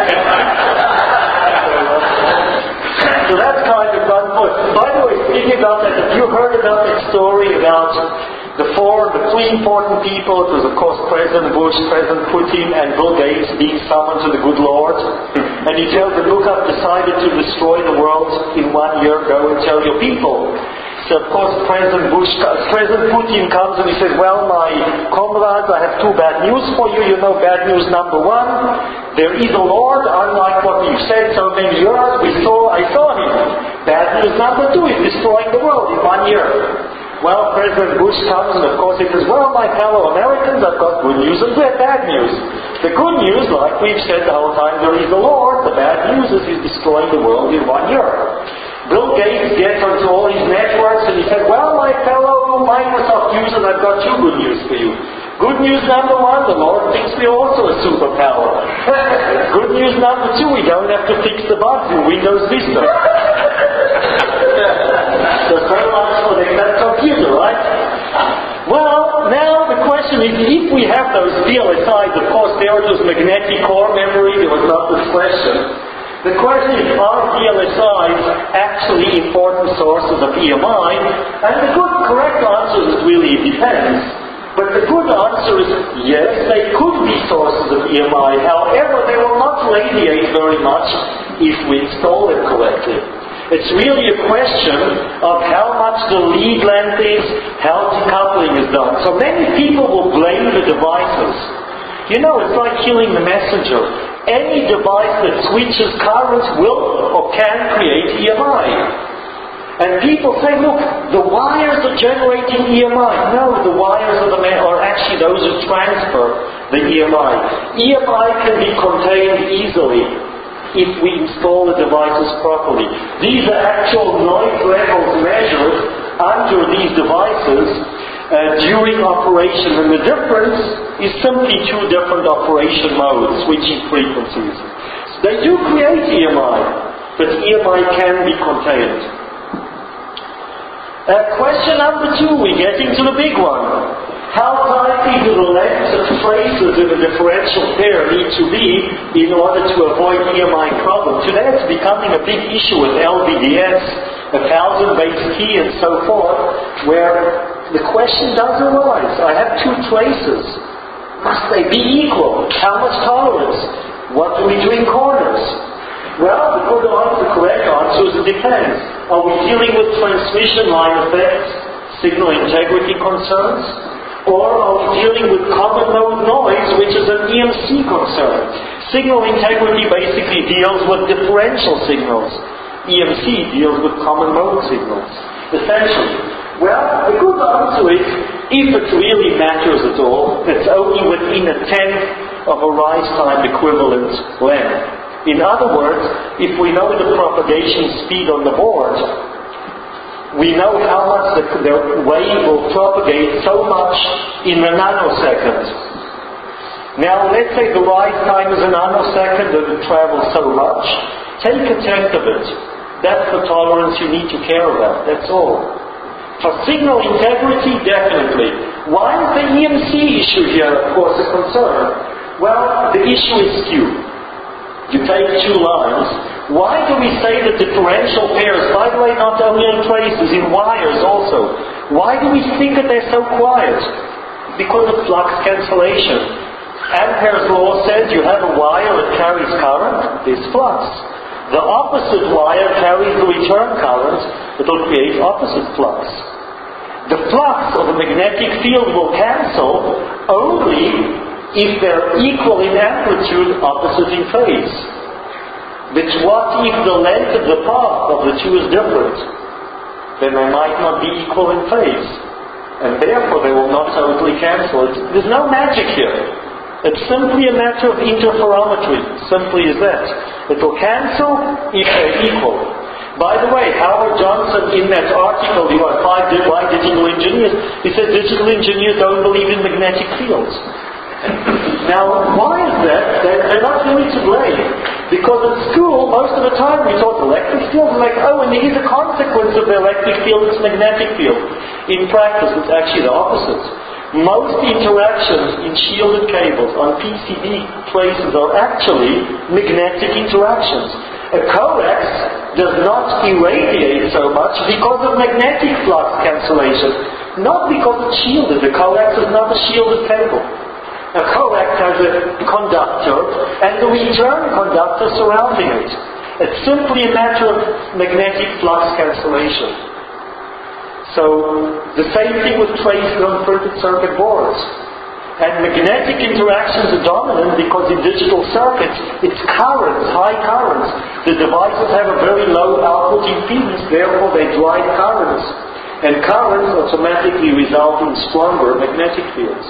So that's kind of one point. By the way, speaking about that, have you heard about that story about the four, the three important people? It was, of course, President Bush, President Putin, and Bill Gates being summoned to the good Lord. And he tells them, look, I've decided to destroy the world in one year. Go and tell your people. So of course President Bush, President Putin comes and he says, well, my comrades, I have two bad news for you. You know, bad news number one, there is a Lord, unlike what you said so many years, we saw, I saw him. Bad news number two is destroying the world in one year. Well, President Bush comes and of course he says, well, my fellow Americans, I've got good news and bad news. The good news, like we've said the whole time, there is a Lord. The bad news is he's destroying the world in one year. Bill Gates gets onto all his networks and he said, well, my fellow Microsoft users, I've got two good news for you. Good news number one, the Lord thinks we're also a superpower. Good news number two, we don't have to fix the bugs in Windows Vista. So so much for that computer, right? Well, now the question is, if we have those V L S Is, of course there was magnetic core memory, there was not this question. The question is, are V L S Is actually important sources of E M I? And the good, correct answer is really it depends. But the good answer is yes, they could be sources of E M I. However, they will not radiate very much if we install them correctly. It's really a question of how much the lead length is, how decoupling is done. So many people will blame the devices. You know, it's like killing the messenger. Any device that switches currents will or can create E M I. And people say, look, the wires are generating E M I. No, the wires are, the ma- are those who transfer the E M I. E M I can be contained easily if we install the devices properly. These are actual noise levels measured under these devices uh, during operation, and the difference is simply two different operation modes, switching frequencies. So they do create E M I, but E M I can be contained. Uh, question number two, we're getting to the big one. How tightly do the lengths of traces in a differential pair need to be in order to avoid E M I problem? Today it's becoming a big issue with L V D S, a thousand base key and so forth, where the question does arise. I have two traces. Must they be equal? How much tolerance? What do we do in corners? Well, the good answer, the correct answer is it depends. Are we dealing with transmission line effects, signal integrity concerns? Or are we dealing with common mode noise, which is an E M C concern? Signal integrity basically deals with differential signals. E M C deals with common mode signals, essentially. Well, the good answer is, if it really matters at all, it's only within a tenth of a rise time equivalent length. In other words, if we know the propagation speed on the board, we know how much the, the wave will propagate so much in a nanosecond. Now, let's say the rise time is a nanosecond and it travels so much. Take a tenth of it. That's the tolerance you need to care about. That's all. For signal integrity, definitely. Why is the E M C issue here, of course, a concern? Well, the issue is skew. You take two lines. Why do we say that differential pairs, by the way, not only in traces, in wires also, why do we think that they're so quiet? Because of flux cancellation. Ampere's law says you have a wire that carries current, there's flux. The opposite wire carries the return current, it will create opposite flux. The flux of a magnetic field will cancel only if they're equal in amplitude, opposite in phase. But what if the length of the path of the two is different? Then they might not be equal in phase. And therefore they will not totally cancel. It's, there's no magic here. It's simply a matter of interferometry. Simply as that. It will cancel if they're equal. By the way, Howard Johnson, in that article, you are five why digital engineers, he said digital engineers don't believe in magnetic fields. Now, why is that? They're, they're not really to blame. Because at school, most of the time we taught electric fields, like, oh, and here's a consequence of the electric field, it's magnetic field. In practice, it's actually the opposite. Most interactions in shielded cables on P C B traces are actually magnetic interactions. A coax does not irradiate so much because of magnetic flux cancellation, not because it's shielded. The coax is not a shielded cable. A coax has a conductor and the return conductor surrounding it. It's simply a matter of magnetic flux cancellation. So, the same thing with traces on printed circuit boards. And magnetic interactions are dominant because in digital circuits, it's currents, high currents. The devices have a very low output impedance, therefore they drive currents. And currents automatically result in stronger magnetic fields.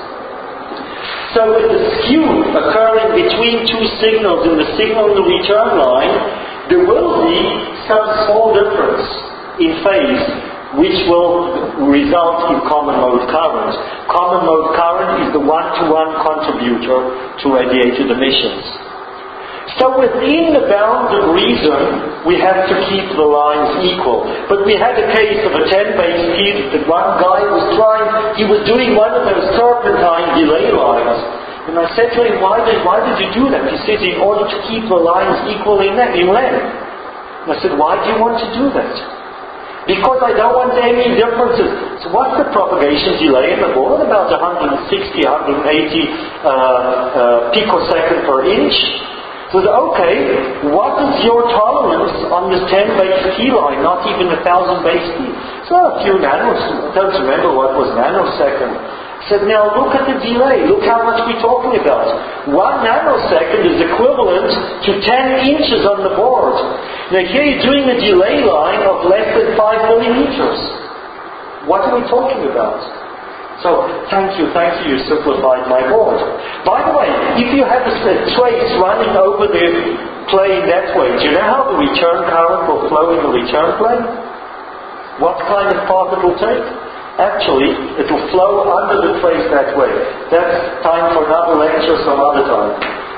So with the skew occurring between two signals in the signal and the return line, there will be some small difference in phase, which will result in common mode current. Common mode current is the one-to-one contributor to radiated emissions. So within the bounds of reason, we have to keep the lines equal. But we had a case of a ten base key that one guy was trying, he was doing one of those serpentine delay lines. And I said to him, why did, why did you do that? He says, in order to keep the lines equal in length. And I said, why do you want to do that? Because I don't want any differences. So what's the propagation delay in the board? About one sixty, one eighty uh, uh, picosecond per inch. So okay, what is your tolerance on this ten base key line? Not even a thousand base key. So a few nanos. I don't remember what was nanosecond. I said, now look at the delay. Look how much we're talking about. One nanosecond is equivalent to ten inches on the board. Now here you're doing a delay line of less than five millimeters. What are we talking about? So, thank you, thank you, you simplified my board. By the way, if you have a, a trace running over the plane that way, do you know how the return current will flow in the return plane? What kind of path it will take? Actually, it will flow under the trace that way. That's time for another lecture some other time.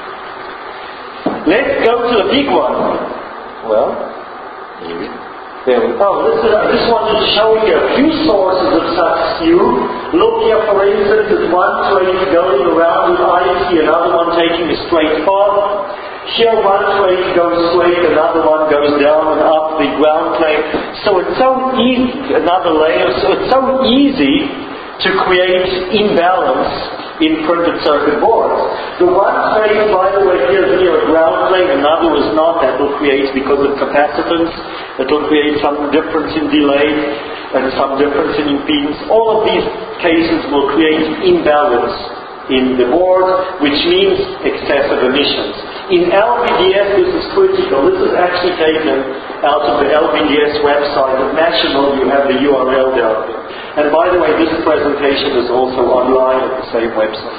Let's go to the big one. Well, there we go. Oh, this is, I just wanted to show you a few sources of such skew. Look here, for instance, at one trace going around with I C, another one taking a straight path. Here one trace goes straight, another one goes down and up the ground plane. So it's so easy, another layer, so it's so easy to create imbalance in printed circuit boards. The one trace, by the way, here is near a ground plane, another is not. That will create, because of capacitance, it will create some difference in delay and some difference in impedance. All of these cases will create imbalance in the board, which means excessive emissions. In L V D S, this is critical. This is actually taken out of the L V D S website of National. You have the U R L there. And by the way, this presentation is also online at the same website.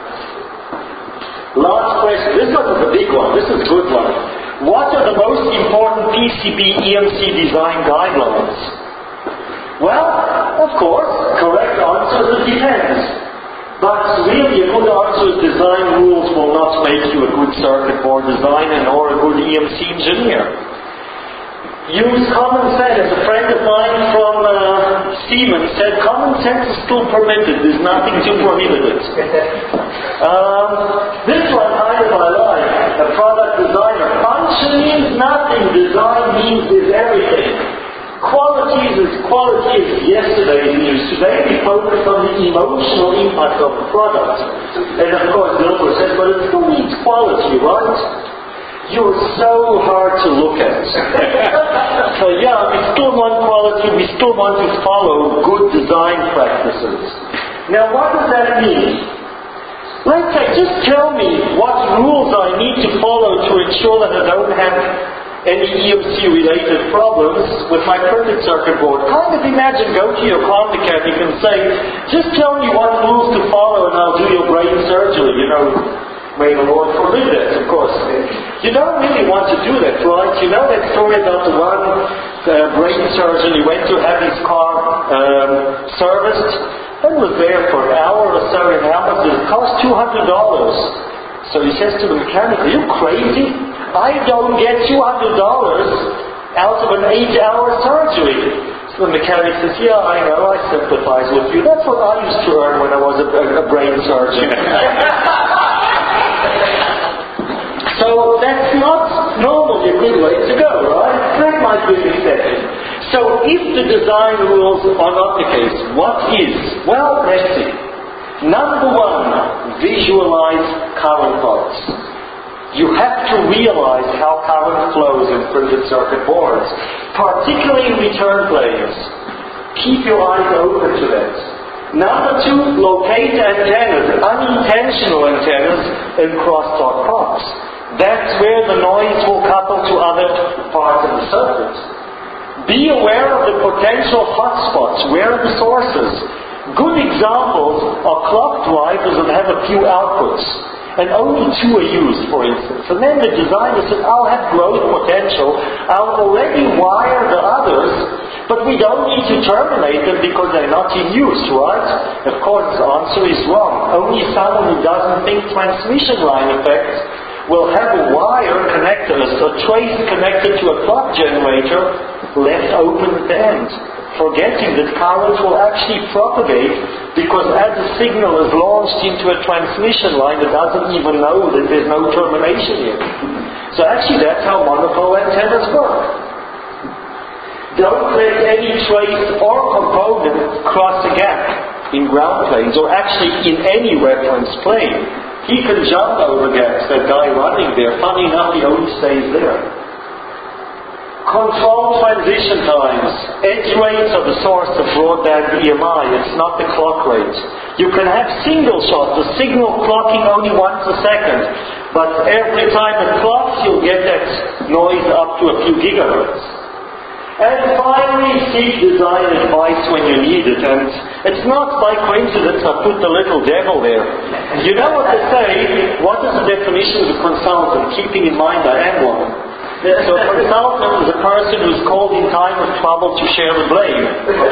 Last question. This one is a big one. This is a good one. What are the most important P C B E M C design guidelines? Well, of course, correct answer is it depends. But really, a good answer is design rules will not make you a good circuit board designer or a good E M C engineer. Use common sense. A friend of mine from uh, Siemens said common sense is still permitted. There's nothing to prohibit it. um, this one, I like. A product designer. Function means nothing. Design means is everything. Quality is quality is yesterday's news. Today we focus on the emotional impact of the product. And of course, Dilber said, but it still needs quality, right? You're so hard to look at. So yeah, we still want quality, we still want to follow good design practices. Now what does that mean? Let's say, just tell me what rules I need to follow to ensure that I don't have any E M C related problems with my printed circuit board. Kind of imagine, go to your car mechanic and say, just tell me what rules to follow and I'll do your brain surgery, you know. May the Lord forbid that, of course. You don't really want to do that, right? You know that story about the one uh, brain surgeon, he went to have his car um, serviced and was there for an hour or so, and how much did it cost? two hundred dollars. So he says to the mechanic, are you crazy? I don't get two hundred dollars out of an eight-hour surgery. So the mechanic says, yeah, I know, I sympathize with you. That's what I used to earn when I was a, a brain surgeon. So that's not normally a good way to go, right? That might be an exception. So if the design rules are not the case, what is? Well, let's see. Number one, visualize current paths. You have to realize how current flows in printed circuit boards, particularly in return planes. Keep your eyes open to that. Number two, locate antennas, unintentional antennas in crosstalk paths. That's where the noise will couple to other parts of the circuit. Be aware of the potential hotspots. Where are the sources? Good examples are clock drivers that have a few outputs, and only two are used, for instance. And then the designer said, I'll have growth potential, I'll already wire the others, but we don't need to terminate them because they're not in use, right? Of course, the answer is wrong. Only someone who doesn't think transmission line effects will have a wire connected, a trace connected to a clock generator left open at the end, forgetting that current will actually propagate because as the signal is launched into a transmission line, it doesn't even know that there's no termination yet. So actually that's how monopole antennas work. Don't let any trace or component cross a gap in ground planes or actually in any reference plane. He can jump over gaps, that guy running there. Funny enough, he only stays there. Control transition times. Edge rates are the source of broadband E M I. It's not the clock rate. You can have single shots, the signal clocking only once a second. But every time it clocks, you'll get that noise up to a few gigahertz. And finally, seek design advice when you need it. And it's not by coincidence I put the little devil there. You know what they say? What is the definition of a consultant? Keeping in mind I am one. So a consultant is a person who's called in time of trouble to share the blame.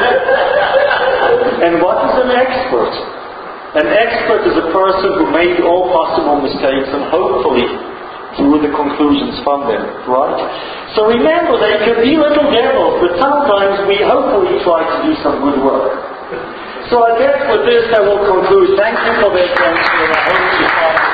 And what is an expert? An expert is a person who made all possible mistakes and hopefully drew the conclusions from them, right? So remember, they can be little devils, but sometimes we hopefully try to do some good work. So I guess with this I will conclude. Thank you for the attention, and I hope you found it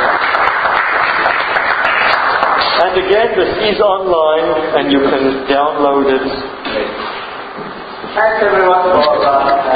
useful. And again, this is online, and you can download it. Thanks everyone for uh,